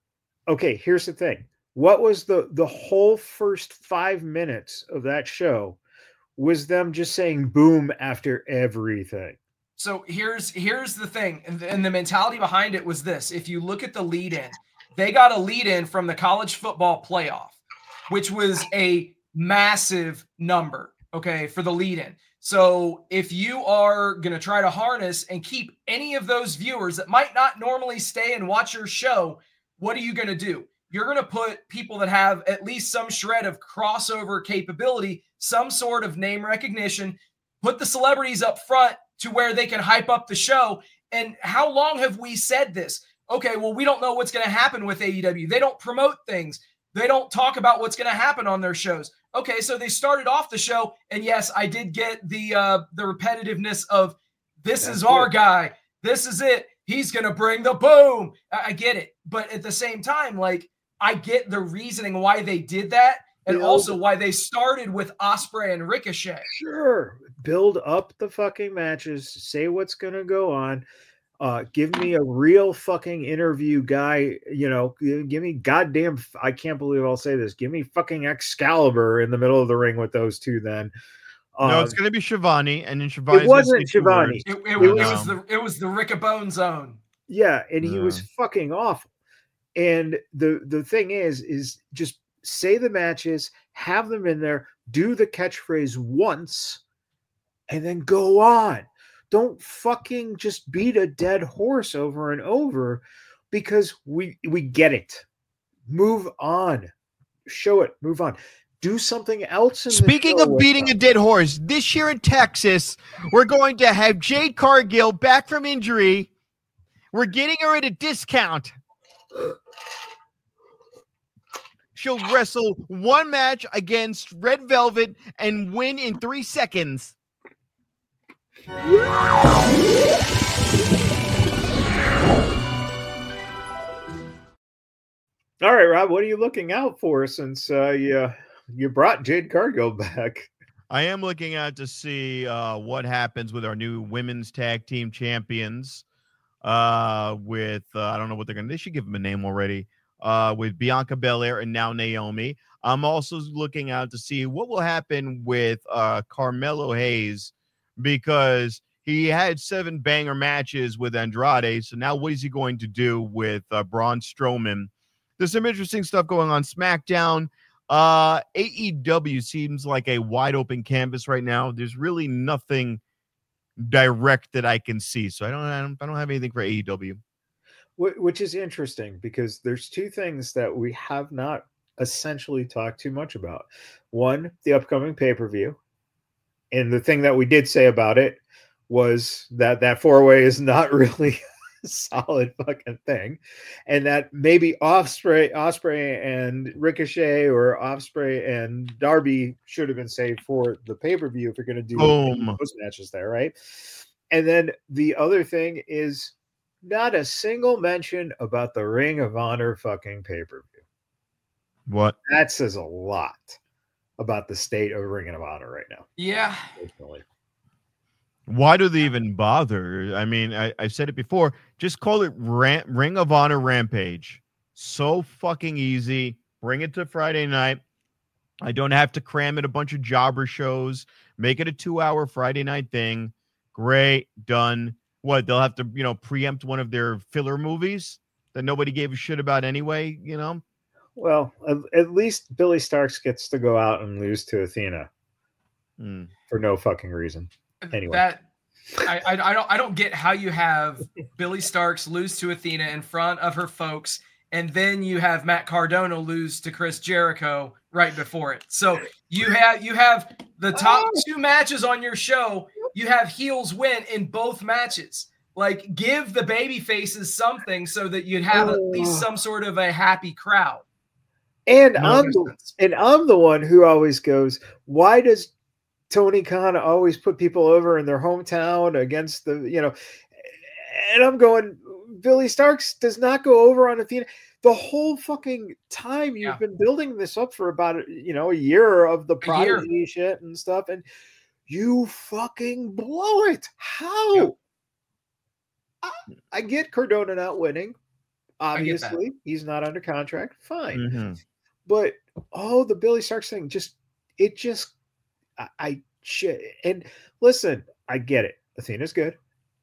Okay, here's the thing. What was the the whole first five minutes of that show? Was them just saying boom after everything. So here's here's the thing, and the, and the mentality behind it was this: if you look at the lead in, they got a lead in from the college football playoff, which was a massive number. Okay, for the lead in. So if you are going to try to harness and keep any of those viewers that might not normally stay and watch your show, what are you going to do? You're going to put people that have at least some shred of crossover capability, some sort of name recognition, put the celebrities up front to where they can hype up the show. And how long have we said this? Okay, well, we don't know what's going to happen with A E W. They don't promote things. They don't talk about what's going to happen on their shows. Okay, so they started off the show, and yes, I did get the uh, the repetitiveness of this That's is our good. guy. This is it. He's going to bring the boom. I, I get it. But at the same time, like, I get the reasoning why they did that, and Build- also why they started with Ospreay and Ricochet. Sure, build up the fucking matches. Say what's gonna go on. Uh, give me a real fucking interview guy. You know, give, give me goddamn. I can't believe I'll say this. Give me fucking Excalibur in the middle of the ring with those two. Then no, Um, it's going to be Shivani, and then Shivani. it wasn't Shivani. It, it, It was, was- it was the it was the Rickabone zone. Yeah, and he was Yeah. fucking awful. And the the thing is, is just say the matches, have them in there, do the catchphrase once, and then go on. Don't fucking just beat a dead horse over and over, because we we get it. Move on. Show it. Move on. Do something else. In the Speaking show of with beating a them. dead horse, this year in Texas, we're going to have Jade Cargill back from injury. We're getting her at a discount. She'll wrestle one match against Red Velvet and win in three seconds. All right, Rob, what are you looking out for since uh, you you brought Jade Cargill back? I am looking out to see uh, what happens with our new women's tag team champions. Uh, with uh, I don't know what they're gonna. They should give them a name already. Uh, with Bianca Belair and now Naomi. I'm also looking out to see what will happen with uh, Carmelo Hayes, because he had seven banger matches with Andrade. So now what is he going to do with uh, Braun Strowman? There's some interesting stuff going on SmackDown. Uh, A E W seems like a wide open canvas right now. There's really nothing direct that I can see. So I don't, I don't, I don't have anything for A E W. Wh- Which is interesting, because there's two things that we have not essentially talked too much about. One, the upcoming pay-per-view. And the thing that we did say about it was that that four-way is not really a solid fucking thing. And that maybe Ospreay, Ospreay and Ricochet, or Ospreay and Darby should have been saved for the pay-per-view if you're going to do Boom. those matches there, right? And then the other thing is not a single mention about the Ring of Honor fucking pay-per-view. What? That says a lot about the state of Ring of Honor right now. Yeah. Personally. Why do they even bother? I mean, I, I said it before. Just call it Ran- Ring of Honor Rampage. So fucking easy. Bring it to Friday night. I don't have to cram in a bunch of jobber shows. Make it a two-hour Friday night thing. Great. Done. What? They'll have to, you know, preempt one of their filler movies that nobody gave a shit about anyway, you know? Well, at, at least Billy Starks gets to go out and lose to Athena Hmm. for no fucking reason. Anyway. That I, I I don't I don't get how you have Billy Starks lose to Athena in front of her folks, and then you have Matt Cardona lose to Chris Jericho right before it. So you have you have the top two matches on your show. You have heels win in both matches. Like, give the baby faces something so that you'd have at least some sort of a happy crowd. And No I'm the, sense. and I'm the one who always goes, why does Tony Khan always put people over in their hometown against the, you know, and I'm going, Billy Starks does not go over on Athena. The whole fucking time you've Yeah. been building this up for about, you know, a year of the A year. Prodigy shit and stuff, and you fucking blow it. How? Yep. I, I get Cardona not winning. get that. Obviously, he's not under contract. Fine. Mhm. But oh, the Billy Starks thing, just it just I, I shit. And listen, I get it. Athena's good.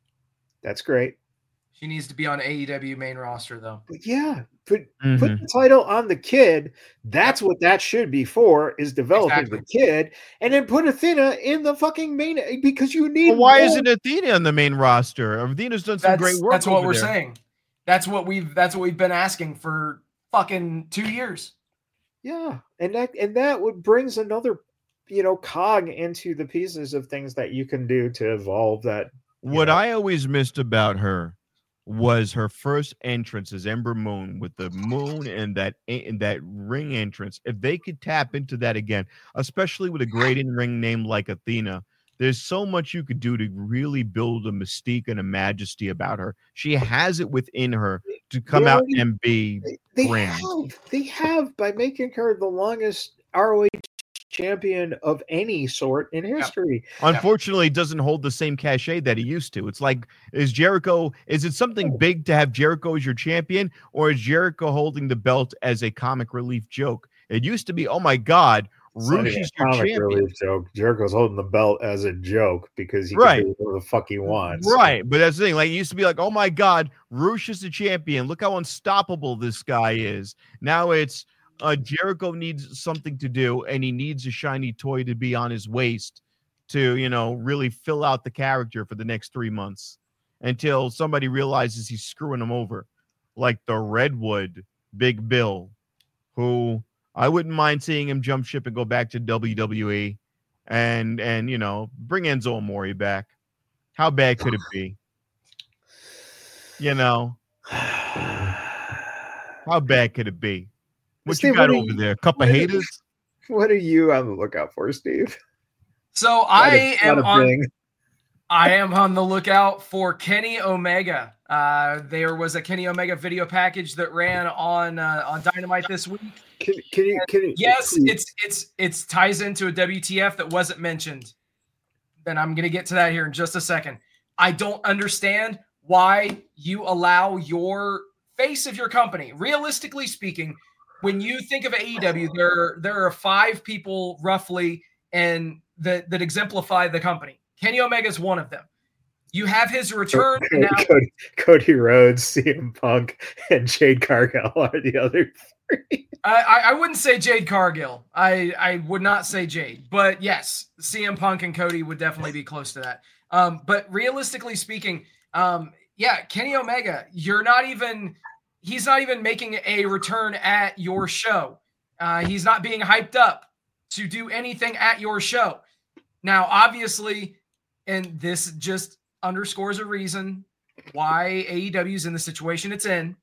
That's great. She needs to be on A E W main roster, though. But yeah, put Mhm. put the title on the kid. That's what that should be for, is developing Exactly. the kid, and then put Athena in the fucking main, because you need Well, why more- isn't Athena on the main roster? Athena's done some That's, great work. that's what over we're there. saying. That's what we've that's what we've been asking for fucking two years. Yeah, and that and that would brings another, you know, cog into the pieces of things that you can do to evolve that. What Yeah. I always missed about her was her first entrance as Ember Moon, with the moon and that and that ring entrance. If they could tap into that again, especially with a great in-ring name like Athena, there's so much you could do to really build a mystique and a majesty about her. She has it within her to come out already- and be They, they grand. have they have by making her the longest R O H champion of any sort in history. Unfortunately, it doesn't hold the same cachet that he used to. It's like, is Jericho, is it something big to have Jericho as your champion, or is Jericho holding the belt as a comic relief joke? It used to be, oh my God, It's not even Rushi's a your comic champion. relief joke. Jericho's holding the belt as a joke because he Right. can do whatever the fuck he wants. Right, but that's the thing. Like, it used to be like, oh my God, Rush is the champion. Look how unstoppable this guy is. Now it's uh, Jericho needs something to do, and he needs a shiny toy to be on his waist to, you know, really fill out the character for the next three months until somebody realizes he's screwing him over, like the Redwood Big Bill, who I wouldn't mind seeing him jump ship and go back to W W E and and you know bring Enzo Amore back. How bad could it be? You know, how bad could it be? What Steve, you got what are over you- there? A couple what of are- haters? What are you on the lookout for, Steve? So Not I a- am not a on thing. I am on the lookout for Kenny Omega. Uh, there was a Kenny Omega video package that ran on uh, on Dynamite this week. Can, can you can you Yes, please- it's it's it's ties into a W T F that wasn't mentioned. And I'm gonna get to that here in just a second. I don't understand why you allow your face of your company. Realistically speaking, when you think of A E W, there there are five people roughly and that that exemplify the company. Kenny Omega is one of them. You have his return. Cody, Now, Cody, Cody Rhodes, C M Punk, and Jade Cargill are the other three. I, I I wouldn't say Jade Cargill. I, I would not say Jade, but yes, C M Punk and Cody would definitely be close to that. Um, but realistically speaking, um, yeah, Kenny Omega, you're not even, he's not even making a return at your show. Uh, he's not being hyped up to do anything at your show. Now, obviously, and this just underscores a reason why A E W is in the situation it's in.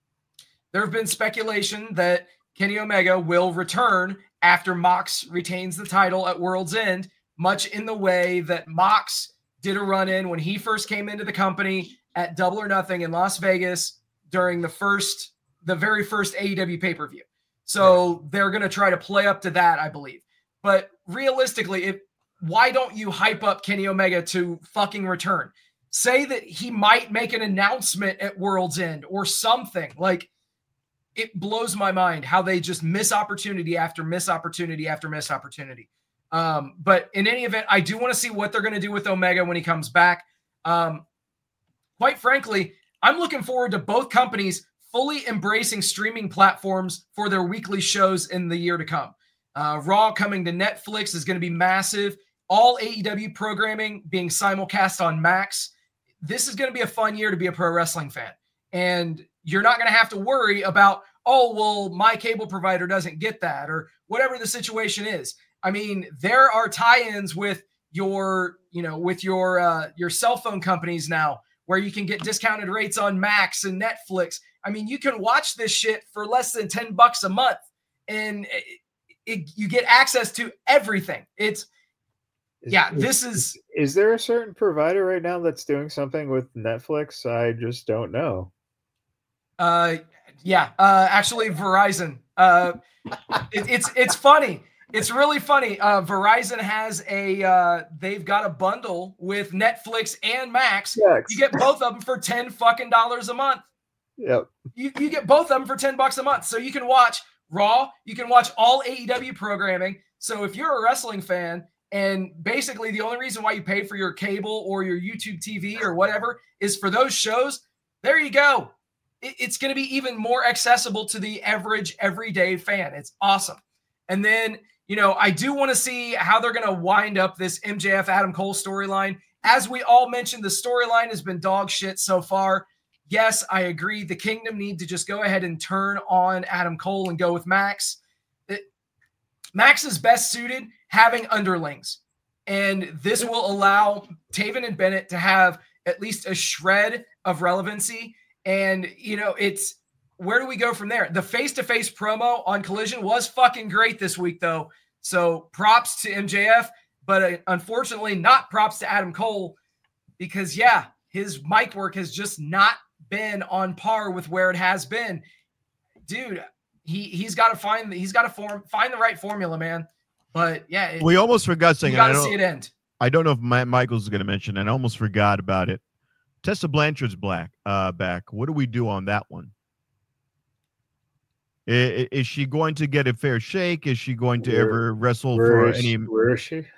There have been speculation that Kenny Omega will return after Mox retains the title at World's End, much in the way that Mox did a run-in when he first came into the company at Double or Nothing in Las Vegas during the first, the very first A E W pay-per-view. So they're going to try to play up to that, I believe. But realistically, if why don't you hype up Kenny Omega to fucking return? Say that he might make an announcement at World's End or something. Like, it blows my mind how they just miss opportunity after miss opportunity after miss opportunity. Um, but in any event, I do want to see what they're going to do with Omega when he comes back. Um, quite frankly, I'm looking forward to both companies fully embracing streaming platforms for their weekly shows in the year to come. Uh, Raw coming to Netflix is going to be massive. All A E W programming being simulcast on Max. This is going to be a fun year to be a pro wrestling fan. And you're not going to have to worry about, oh, well, my cable provider doesn't get that, or whatever the situation is. I mean, there are tie-ins with your, you know, with your uh, your cell phone companies now, where you can get discounted rates on Max and Netflix. I mean, you can watch this shit for less than ten bucks a month, and it, it, you get access to everything. It's yeah, is, this is. Is there a certain provider right now that's doing something with Netflix? I just don't know. Uh, yeah, uh, actually, Verizon. Uh, it, it's it's funny. It's really funny. Uh, Verizon has a, uh, they've got a bundle with Netflix and Max. Yes. You get both of them for ten fucking dollars a month. Yep. You, you get both of them for ten bucks a month. So you can watch Raw. You can watch all A E W programming. So if you're a wrestling fan, and basically the only reason why you pay for your cable or your YouTube T V or whatever is for those shows, there you go. It, it's going to be even more accessible to the average everyday fan. It's awesome. And then, you know, I do want to see how they're going to wind up this M J F Adam Cole storyline. As we all mentioned, the storyline has been dog shit so far. Yes, I agree. The Kingdom need to just go ahead and turn on Adam Cole and go with Max. It, Max is best suited having underlings. And this will allow Taven and Bennett to have at least a shred of relevancy. And, you know, it's, where do we go from there? The face-to-face promo on Collision was fucking great this week, though. So props to M J F, but uh, unfortunately not props to Adam Cole because, yeah, his mic work has just not been on par with where it has been. Dude, he, he's got to find he's got to form find the right formula, man. But, yeah. It, we almost forgot something. You got to see it end. I don't know if my, Michael's going to mention, and I almost forgot about it. Tessa Blanchard's black, uh, back. What do we do on that one? Is, is she going to get a fair shake? Is she going to where, ever wrestle where for is, any? Where is she?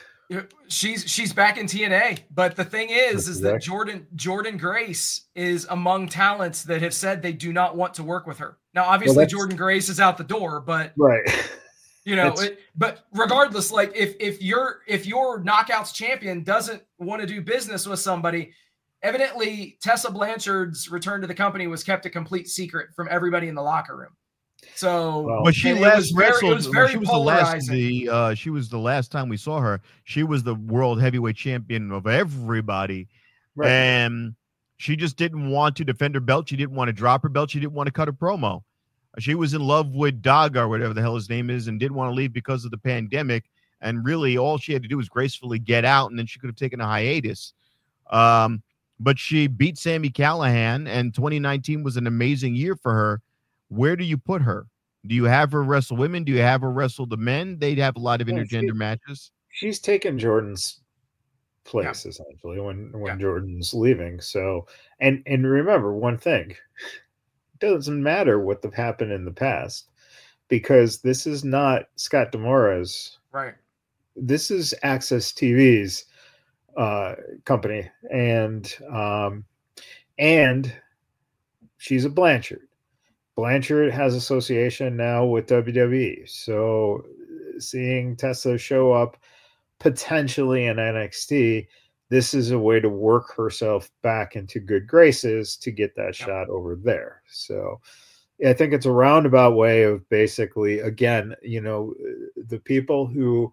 She's she's back in T N A, but the thing is, is that exactly. Jordan Jordan Grace is among talents that have said they do not want to work with her. Now, obviously, well, Jordan Grace is out the door, but right, you know, it, but regardless, like if if your if your Knockouts champion doesn't want to do business with somebody, evidently Tessa Blanchard's return to the company was kept a complete secret from everybody in the locker room. So, well, but she last very, wrestled. was very she was polarizing. the last. The uh, she was the last time we saw her. She was the world heavyweight champion of everybody, right. and she just didn't want to defend her belt. She didn't want to drop her belt. She didn't want to cut a promo. She was in love with Daga or whatever the hell his name is, and didn't want to leave because of the pandemic. And really, all she had to do was gracefully get out, and then she could have taken a hiatus. Um, but she beat Sami Callihan, and twenty nineteen was an amazing year for her. Where do you put her? Do you have her wrestle women? Do you have her wrestle the men? They'd have a lot of Yeah, intergender she- matches. She's taken Jordan's place essentially when when Yeah. Jordan's leaving. So and and remember one thing, it doesn't matter what the, happened in the past because this is not Scott Demora's. Right. This is Access T V's uh, company, and um, and she's a Blanchard. Blanchard has association now with W W E, so seeing Tessa show up potentially in N X T, this is a way to work herself back into good graces to get that Yeah. shot over there. So I think it's a roundabout way of basically, again, you know, the people who,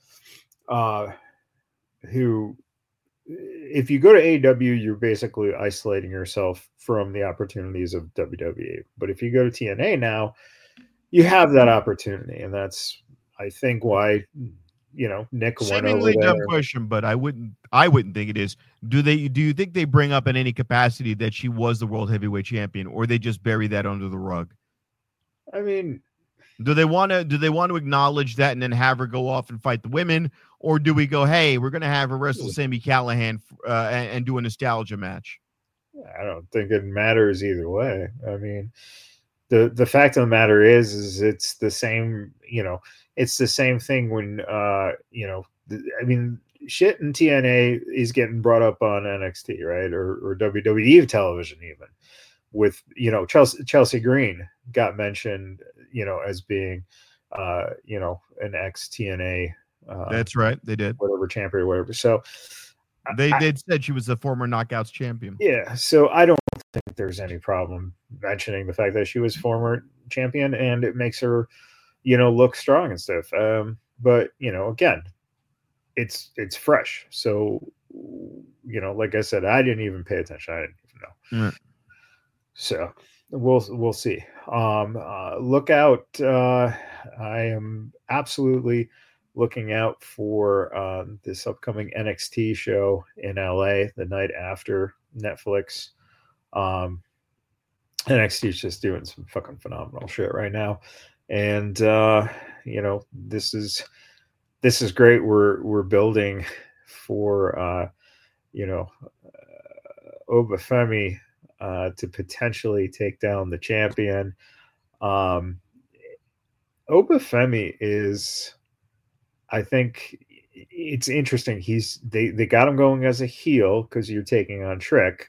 uh, who, if you go to A E W, you're basically isolating yourself from the opportunities of W W E. But if you go to T N A now, you have that opportunity, and that's, I think, why you know Nick went over Seemingly there. dumb question, but I wouldn't. I wouldn't think it is. Do they? Do you think they bring up in any capacity that she was the world heavyweight champion, or they just bury that under the rug? I mean, Do they want to? Do they want to acknowledge that and then have her go off and fight the women, or do we go, hey, we're going to have her wrestle Sami Callihan uh, and, and do a nostalgia match? I don't think it matters either way. I mean, the the fact of the matter is, is it's the same. You know, it's the same thing when uh, you know. The, I mean, shit in T N A is getting brought up on N X T, right, or or W W E television even. With you know Chelsea Chelsea Green got mentioned, you know, as being, uh, you know, an ex T N A. Uh, That's right, they did. Whatever champion or whatever. So They I, did said she was the former Knockouts champion. Yeah, so I don't think there's any problem mentioning the fact that she was former champion, and it makes her, you know, look strong and stuff. Um, but you know, again, it's it's fresh. So, you know, like I said, I didn't even pay attention. I didn't even know. Mm. So we'll we'll see. Um, uh, look out! Uh, I am absolutely looking out for uh, this upcoming N X T show in L A the night after Netflix. Um, N X T is just doing some fucking phenomenal shit right now, and uh, you know, this is this is great. We're we're building for uh, you know uh, Obafemi uh, to potentially take down the champion. Um, Obafemi is, I think it's interesting. He's they they got him going as a heel because you're taking on Trick,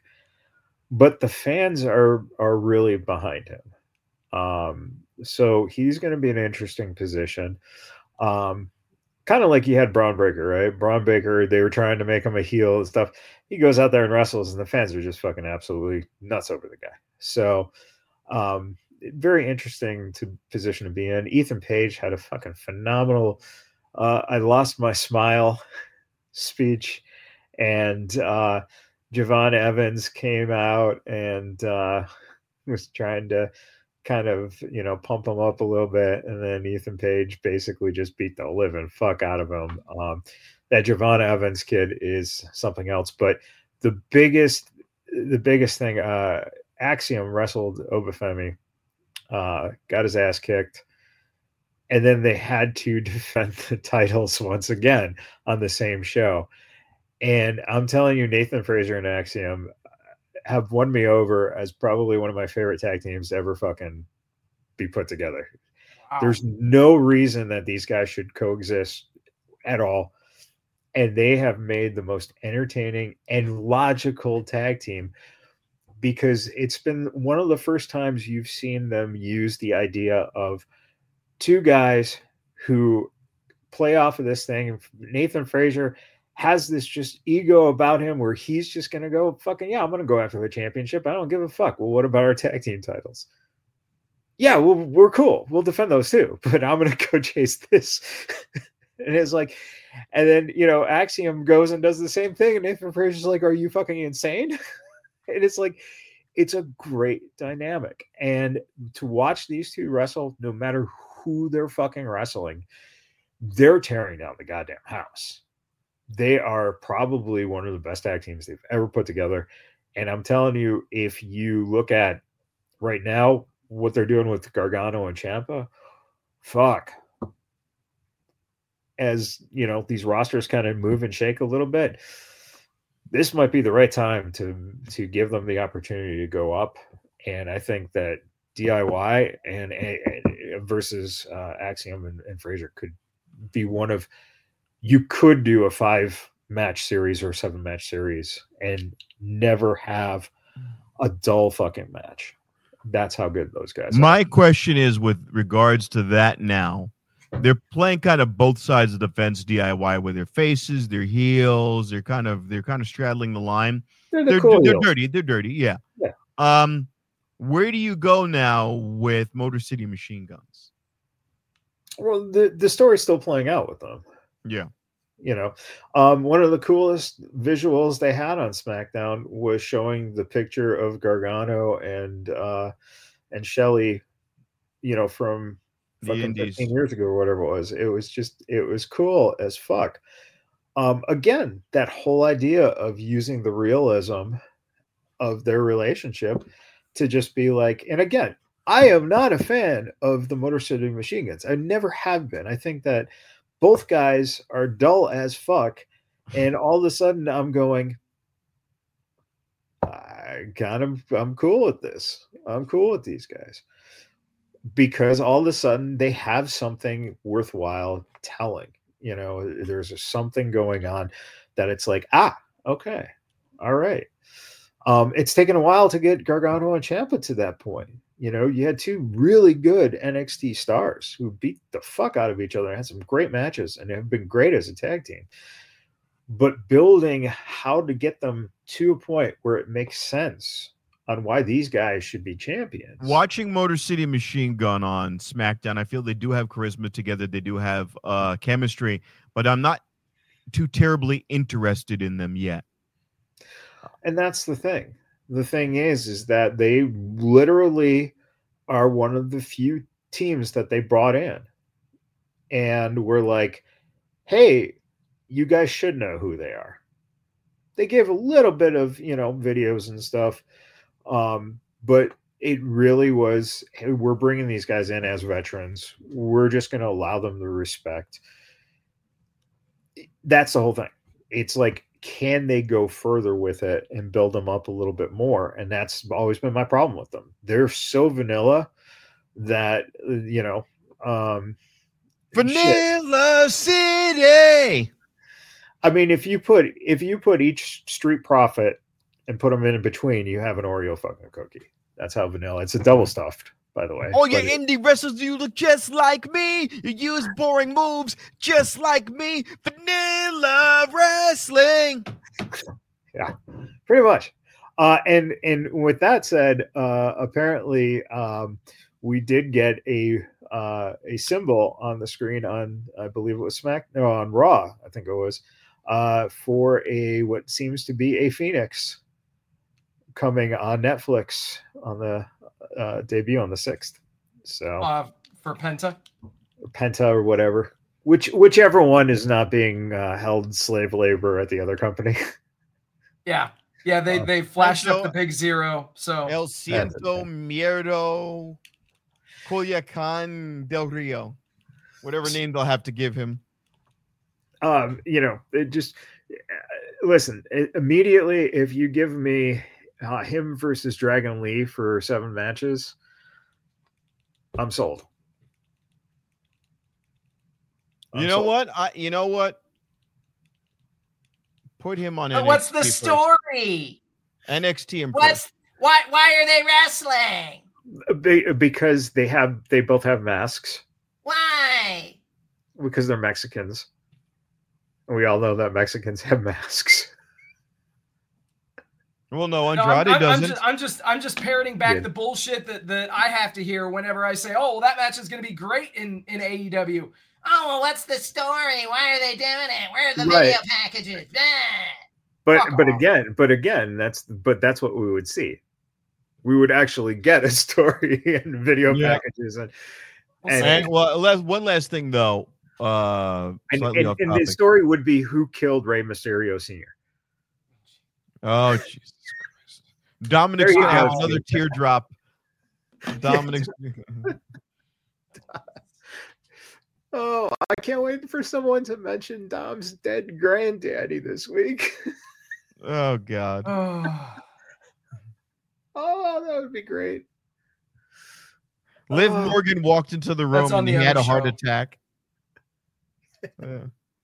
but the fans are are really behind him. Um, so he's going to be an interesting position. Um, kind of like you had Braun Breaker, right? Braun Breaker, they were trying to make him a heel and stuff. He goes out there and wrestles, and the fans are just fucking absolutely nuts over the guy. So, um, very interesting to position to be in. Ethan Page had a fucking phenomenal uh, I lost my smile speech, and uh, Javon Evans came out and uh, was trying to kind of, you know, pump him up a little bit, and then Ethan Page basically just beat the living fuck out of him. Um, that Javon Evans kid is something else. But the biggest, the biggest thing, uh, Axiom wrestled Obafemi, uh, got his ass kicked, and then they had to defend the titles once again on the same show. And I'm telling you, Nathan Fraser and Axiom have won me over as probably one of my favorite tag teams to ever fucking be put together. Wow. There's no reason that these guys should coexist at all. And they have made the most entertaining and logical tag team, because it's been one of the first times you've seen them use the idea of two guys who play off of this thing. Nathan Fraser has this just ego about him where he's just going to go, fucking, yeah, I'm going to go after the championship. I don't give a fuck. Well, what about our tag team titles? Yeah, well, we're cool. We'll defend those too, but I'm going to go chase this. And it's like, and then, you know, Axiom goes and does the same thing. And Nathan Fraser's like, are you fucking insane? And it's like, it's a great dynamic. And to watch these two wrestle, no matter who they're fucking wrestling, they're tearing down the goddamn house. They are probably one of the best tag teams they've ever put together. And I'm telling you, if you look at right now what they're doing with Gargano and Ciampa, fuck. As, you know, these rosters kind of move and shake a little bit, this might be the right time to to give them the opportunity to go up. And I think that D I Y and, and versus uh, Axiom and, and Fraser could be one of, you could do a five match series or seven match series and never have a dull fucking match. That's how good those guys are. My question is, with regards to that now, they're playing kind of both sides of the fence, D I Y, with their faces, their heels. They're kind of they're kind of straddling the line. They're, the they're, cool they're heels. dirty. They're dirty. Yeah. Yeah. Um, where do you go now with Motor City Machine Guns? Well, the the story's still playing out with them. Yeah. You know, um, one of the coolest visuals they had on SmackDown was showing the picture of Gargano and uh, and Shelley, you know, from fucking fifteen years ago or whatever it was. It was just, it was cool as fuck. Um, again, that whole idea of using the realism of their relationship to just be like, and again, I am not a fan of the Motor City Machine Guns. I never have been. I think that both guys are dull as fuck. And all of a sudden I'm going, I kind of, I'm cool with this. I'm cool with these guys. Because all of a sudden they have something worthwhile telling. You know, there's a, something going on that it's like, ah, okay, all right. Um, it's taken a while to get Gargano and Ciampa to that point. You know, you had two really good N X T stars who beat the fuck out of each other and had some great matches and have been great as a tag team. But building how to get them to a point where it makes sense on why these guys should be champions. Watching Motor City Machine Gun on SmackDown, I feel they do have charisma together. They do have uh, chemistry, but I'm not too terribly interested in them yet. And that's the thing. The thing is, is that they literally are one of the few teams that they brought in. And we're like, hey, you guys should know who they are. They gave a little bit of, you know, videos and stuff. Um, but it really was, hey, we're bringing these guys in as veterans. We're just going to allow them the respect. That's the whole thing. It's like, can they go further with it and build them up a little bit more? And that's always been my problem with them. They're so vanilla that, you know, um, Vanilla shit. City. I mean, if you put if you put each Street Profit and put them in between, you have an Oreo fucking cookie. That's how vanilla. It's a double stuffed, by the way. Oh, yeah, indie wrestlers, you look just like me. You use boring moves just like me. Vanilla wrestling. Yeah, pretty much. Uh, and and with that said, uh, apparently um, we did get a uh, a symbol on the screen on, I believe it was Smack, no, on Raw, I think it was, uh, for a what seems to be a Phoenix coming on Netflix on the uh, debut on the sixth. So uh, for Penta, or Penta or whatever, which whichever one is not being uh, held slave labor at the other company. Yeah, yeah, they Uh, they flashed Penta- up the big zero. So El Ciento Mierdo Coyoacan del Rio. Whatever name they'll have to give him. Um, you know, it just uh, listen it, immediately. If you give me uh, him versus Dragon Lee for seven matches, I'm sold. I'm You know sold. what? I you know what? Put him on But N X T what's the first. story? N X T and What's why why are they wrestling? Be- because they have they both have masks Why? because they're Mexicans. And we all know that Mexicans have masks. Well, no, No, Andrade I'm, I'm, doesn't. I'm just I'm just I'm just parroting back Yeah. the bullshit that, that I have to hear whenever I say, oh, well, that match is going to be great in, in A E W. Oh, well, what's the story? Why are they doing it? Where are the Right. video packages? Ah. But Fuck but off. again, but again, that's but that's what we would see. We would actually get a story and video Yeah. packages and We'll and, see. And well, last, one last thing though. Uh, and, slightly and, off and the topic. story would be who killed Rey Mysterio Senior Oh Jesus Christ! Dominic's There you gonna have go. another teardrop. Dominic's. Oh, I can't wait for someone to mention Dom's dead granddaddy this week. Oh God! Oh. Oh, that would be great. Liv Oh. Morgan walked into the That's room on and the he had other a heart show. attack. Yeah.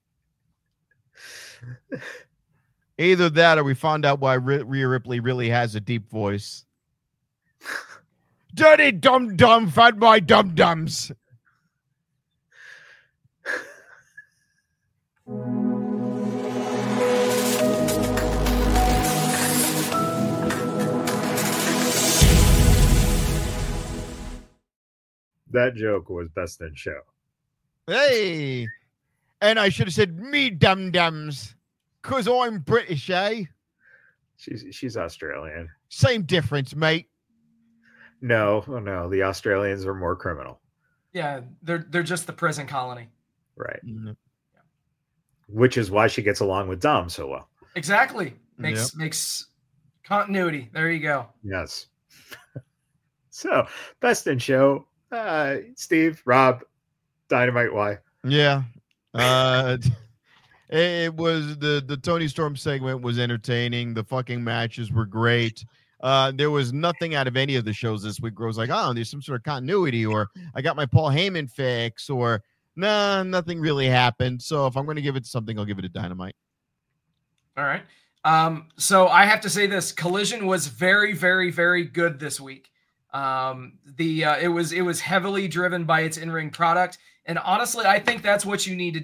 Either that, or we found out why Rhea Rhea Ripley really has a deep voice. Dirty dum dum, fed my dum dums. That joke was best in show. Hey, and I should have said me dum dums, cause I'm British, eh? She's she's Australian. Same difference, mate. No, oh no, the Australians are more criminal. Yeah, they're they're just the prison colony. Right. Mm-hmm. Which is why she gets along with Dom so well. Exactly. Makes makes continuity. There you go. Yes. So, best in show. Uh, Steve, Rob, Dynamite Y. Yeah. Uh, it, it was the the Tony Storm segment was entertaining. The fucking matches were great. Uh, there was nothing out of any of the shows this week where I was like, oh, there's some sort of continuity, or I got my Paul Heyman fix, or nah, nothing really happened. So if I'm going to give it something, I'll give it a Dynamite. All right. Um, so I have to say this: Collision was very, very, very good this week. Um, the uh, it was it was heavily driven by its in-ring product, and honestly, I think that's what you need to do.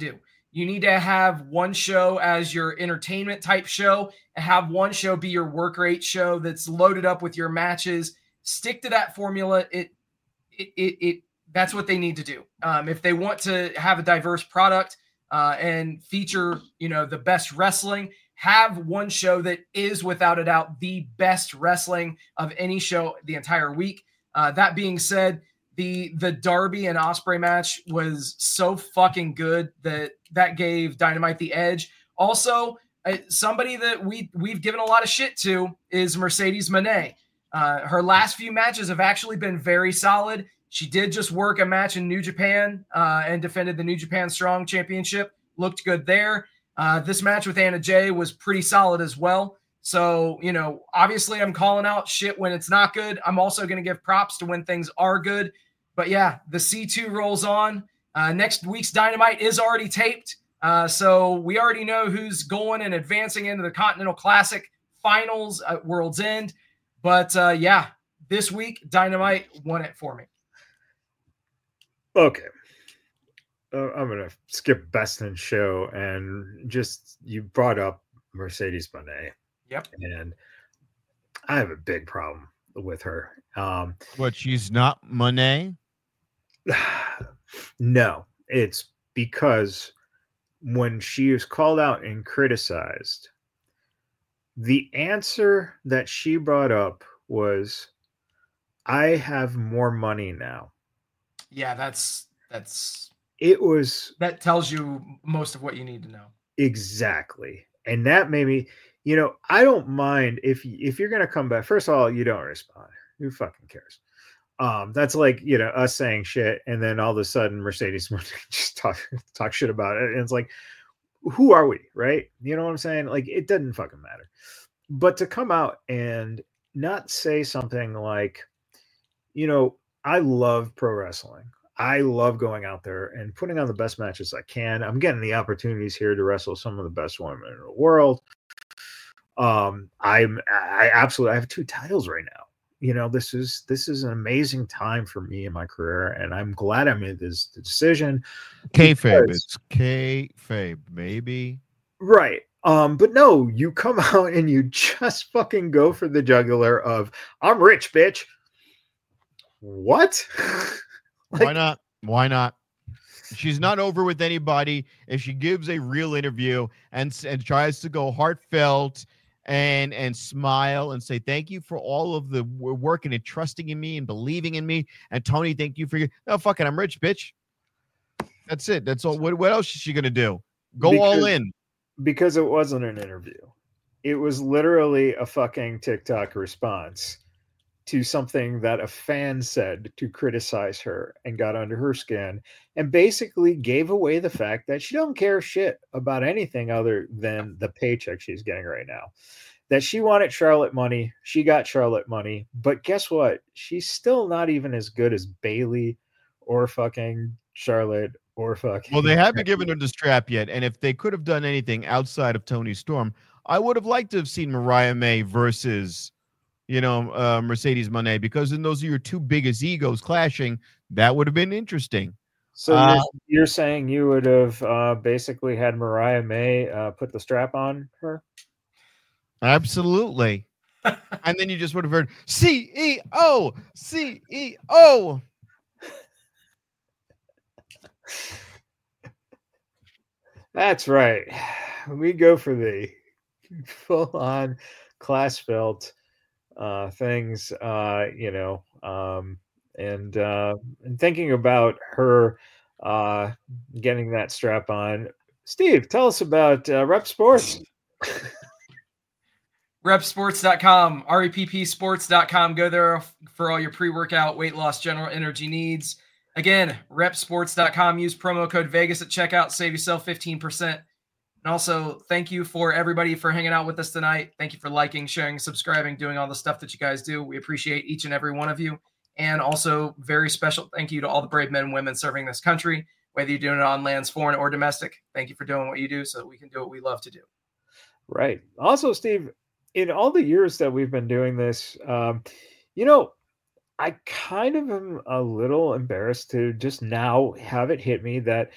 You need to have one show as your entertainment type show and have one show be your work rate show that's loaded up with your matches. Stick to that formula. It, it, it, it that's what they need to do. Um, if they want to have a diverse product uh, and feature, you know, the best wrestling, have one show that is without a doubt the best wrestling of any show the entire week. Uh, that being said, The the Darby and Ospreay match was so fucking good that that gave Dynamite the edge. Also, uh, somebody that we we've given a lot of shit to is Mercedes Moné. Uh, her last few matches have actually been very solid. She did just work a match in New Japan uh, and defended the New Japan Strong Championship. Looked good there. Uh, this match with Anna Jay was pretty solid as well. So, you know, obviously I'm calling out shit when it's not good. I'm also going to give props to when things are good. But yeah, the C two rolls on. Uh, next week's Dynamite is already taped. Uh, so we already know who's going and advancing into the Continental Classic finals at World's End. But uh, yeah, this week, Dynamite won it for me. Okay. Uh, I'm going to skip Best in Show. And just, you brought up Mercedes Moné. Yep. And I have a big problem with her. Um, What, she's not Moné? No, it's because when she is called out and criticized, the answer that she brought up was, I have more money now. Yeah, that's that's It was that tells you most of what you need to know. exactly. And that made me, you know, I don't mind if if you're going to come back. First of all, you don't respond. Who fucking cares? Um, that's like, you know, us saying shit, and then all of a sudden Mercedes just talk talk shit about it. And it's like, who are we, right? You know what I'm saying? Like, it doesn't fucking matter. But to come out and not say something like, you know, I love pro wrestling. I love going out there and putting on the best matches I can. I'm getting the opportunities here to wrestle some of the best women in the world. Um, I'm I absolutely I have two titles right now. You know, this is this is an amazing time for me in my career, and I'm glad I made this decision. Kayfabe. because- It's kayfabe, baby. Right. Um, but no, you come out and you just fucking go for the jugular of, I'm rich, bitch. What? Why Like- not? Why not? She's not over with anybody. If she gives a real interview and s- and tries to go heartfelt and and smile and say thank you for all of the w- working and trusting in me and believing in me, and Tony, thank you for your no fucking I'm rich, bitch. That's it. That's all. What what else is she gonna do? Go all Because- in. Because it wasn't an interview. It was literally a fucking TikTok response to something that a fan said to criticize her and got under her skin, and basically gave away the fact that she don't care shit about anything other than the paycheck she's getting right now. That she wanted Charlotte money, she got Charlotte money, but guess what? She's still not even as good as Bailey or fucking Charlotte or fucking. Well, they haven't given her the strap yet, and if they could have done anything outside of Tony Storm, I would have liked to have seen Mariah May versus, you know, uh, Mercedes Moné, because then those are your two biggest egos clashing. That would have been interesting. So Uh, you're, you're saying you would have uh, basically had Mariah May uh, put the strap on her? Absolutely. And then you just would have heard C E O, C E O. That's right. We go for the full-on class belt uh, things, uh, you know, um, and uh, and thinking about her uh, getting that strap on. Steve, tell us about uh, Rep Sports. rep sports dot com, R E P P sports dot com. Go there for all your pre-workout, weight loss, general energy needs. Again, rep sports dot com. Use promo code Vegas at checkout. Save yourself fifteen percent. And also, thank you for everybody for hanging out with us tonight. Thank you for liking, sharing, subscribing, doing all the stuff that you guys do. We appreciate each and every one of you. And also, very special thank you to all the brave men and women serving this country, whether you're doing it on lands, foreign or domestic. Thank you for doing what you do so that we can do what we love to do. Right. Also, Steve, in all the years that we've been doing this, um, you know, I kind of am a little embarrassed to just now have it hit me that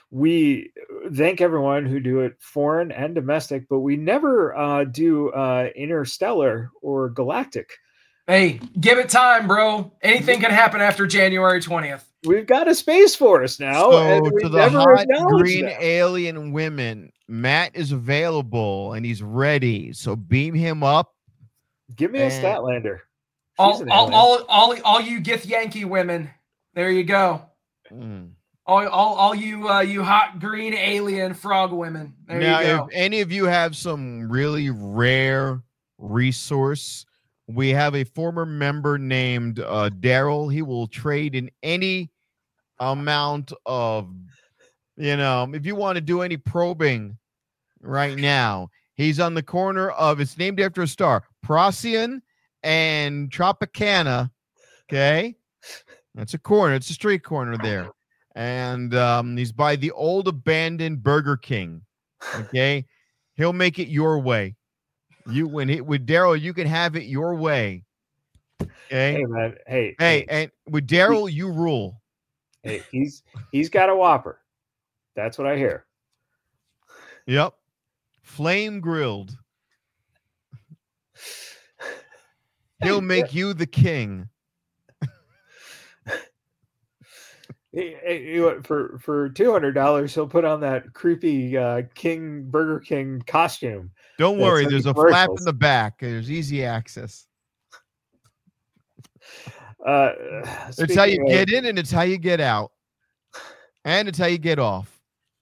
we thank everyone who do it foreign and domestic, but we never uh, do uh, interstellar or galactic. Hey, give it time, bro. Anything can happen after January twentieth. We've got a Space Force now. So and we to the never hot acknowledged green that. alien women, Matt is available and he's ready. So beam him up. Give me a and- Statlander. She's All, an all, alien. all, all, all you Gith Yankee women. There you go. Mm. All, all, all you, uh, you hot green alien frog women. There Now, you if go. any of you have some really rare resource, we have a former member named uh, Daryl. He will trade in any amount of, you know, if you want to do any probing right now, he's on the corner of, it's named after a star, Procyon and Tropicana. Okay. That's a corner. It's a street corner there. And um, he's by the old abandoned Burger King. Okay. He'll make it your way. You when it with Daryl, you can have it your way. Okay. Hey man, hey, Hey, and with Daryl, you rule. hey, he's he's got a Whopper. That's what I hear. Yep. Flame grilled. He'll make you the king. Hey, hey, you know, for for two hundred dollars, he'll put on that creepy uh, King Burger King costume. Don't That's worry, like there's the a flap in commercials. the back. There's easy access. Uh, It's how you speaking of- get in and it's how you get out. And it's how you get off.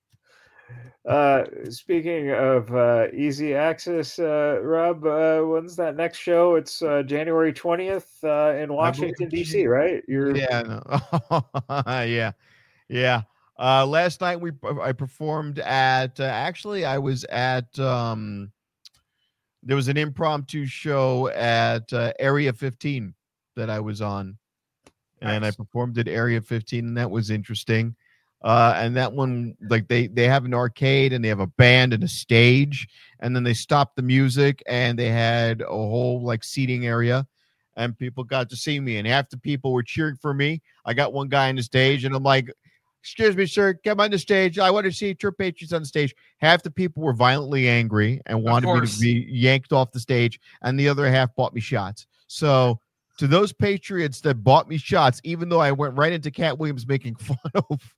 Uh, speaking of uh, easy access, uh, Rob, uh, when's that next show? It's uh, January twentieth uh, in Washington, D C, right? You're Yeah, no. yeah, yeah. Uh, last night we I performed at uh, actually I was at um, there was an impromptu show at uh, Area fifteen that I was on, and I Nice. performed at Area fifteen, and that was interesting. Uh, and that one, like they they have an arcade and they have a band and a stage, and then they stopped the music and they had a whole like seating area, and people got to see me, and half the people were cheering for me. I got one guy on the stage, and I'm like, "Excuse me, sir, come on the stage. I want to see True Patriots on the stage." Half the people were violently angry and wanted me course. to be yanked off the stage, and the other half bought me shots. So to those Patriots that bought me shots, even though I went right into Cat Williams making fun of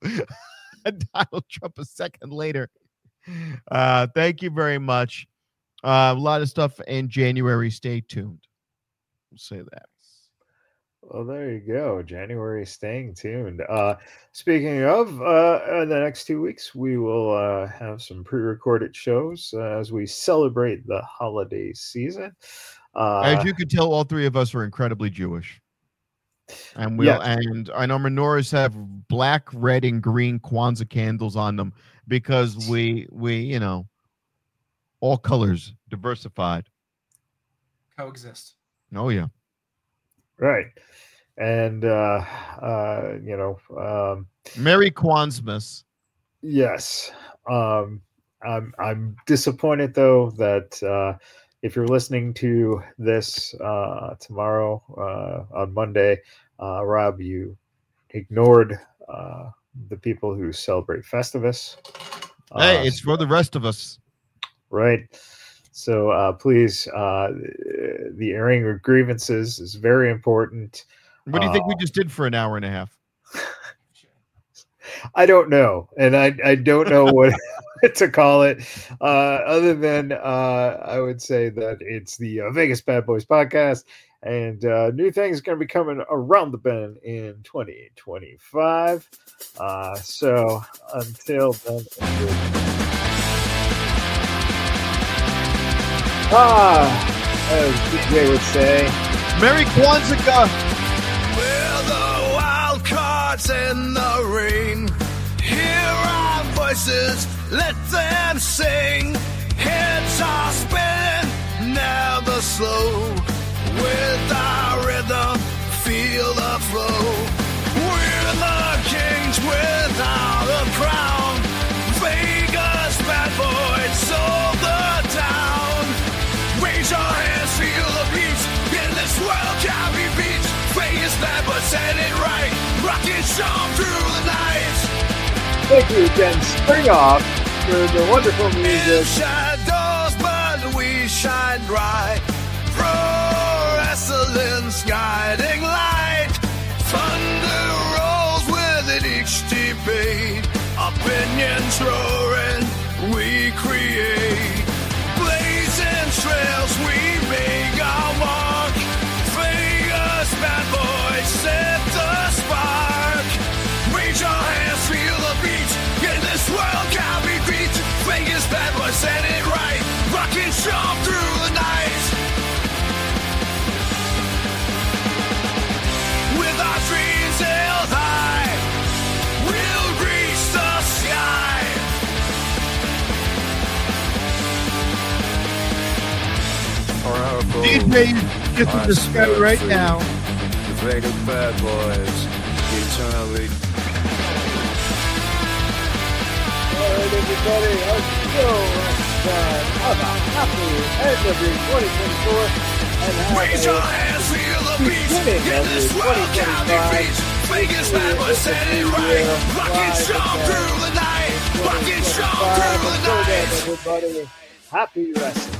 Donald Trump a second later, uh, thank you very much. Uh, a lot of stuff in January. Stay tuned. We'll say that. Well, there you go. January, staying tuned. Uh, speaking of, uh, in the next two weeks, we will uh, have some pre-recorded shows uh, as we celebrate the holiday season. Uh, As you can tell, all three of us are incredibly Jewish. And we'll Yes. and I know menorahs have black, red, and green Kwanzaa candles on them because we we, you know, all colors diversified. Coexist. Oh yeah. right. And, uh, uh, you know, um, Merry Kwanzaa. yes. Um, I'm, I'm disappointed, though, that uh, if you're listening to this uh, tomorrow uh, on Monday, uh, Rob, you ignored uh, the people who celebrate Festivus. Hey, Uh, it's for the rest of us. right. So uh, please, uh, the airing of grievances is very important. What do you think we Uh, just did for an hour and a half? I don't know, and I I don't know what to call it, uh, other than uh, I would say that it's the uh, Vegas Bad Boys podcast, and uh, new things going to be coming around the bend in twenty twenty-five. Uh, so until then, ah, as D J would say, Merry Kwanzaa. We're the wild cards in the ring. Hear our voices, let them sing. Heads are spinning, never slow. With our rhythm, feel the flow. We're the kings without a crown. Vegas bad boys hold the town. Raise your hands, feel the beats. In this world can be beat. Vegas bad boys set it right. Rocket song through the night. Thank you again, Springoff, for the wonderful music. In shadows, but we shine bright. Pro wrestling's guiding light. Thunder rolls with each debate. Opinions roaring, we create. Blazing trails, we make our mark. Vegas bad boys set the spark. Raise your hands, feel the beat. In this world can't be beat. Vegas bad boys set it right. Rockin' strong through the night. With our dreams held high, we'll reach the sky. D J, get to the sky right now. The Vegas bad boys, eternally. Alright, everybody, until next time, have a happy end of your twenty twenty-four, and have Raise a your hands, feel the beat. beginning In of this your world twenty can't be beat. twenty-five. Vegas bad boys set it right. Rockin' strong through the night. Rockin' strong through the Until then, night. everybody, happy wrestling.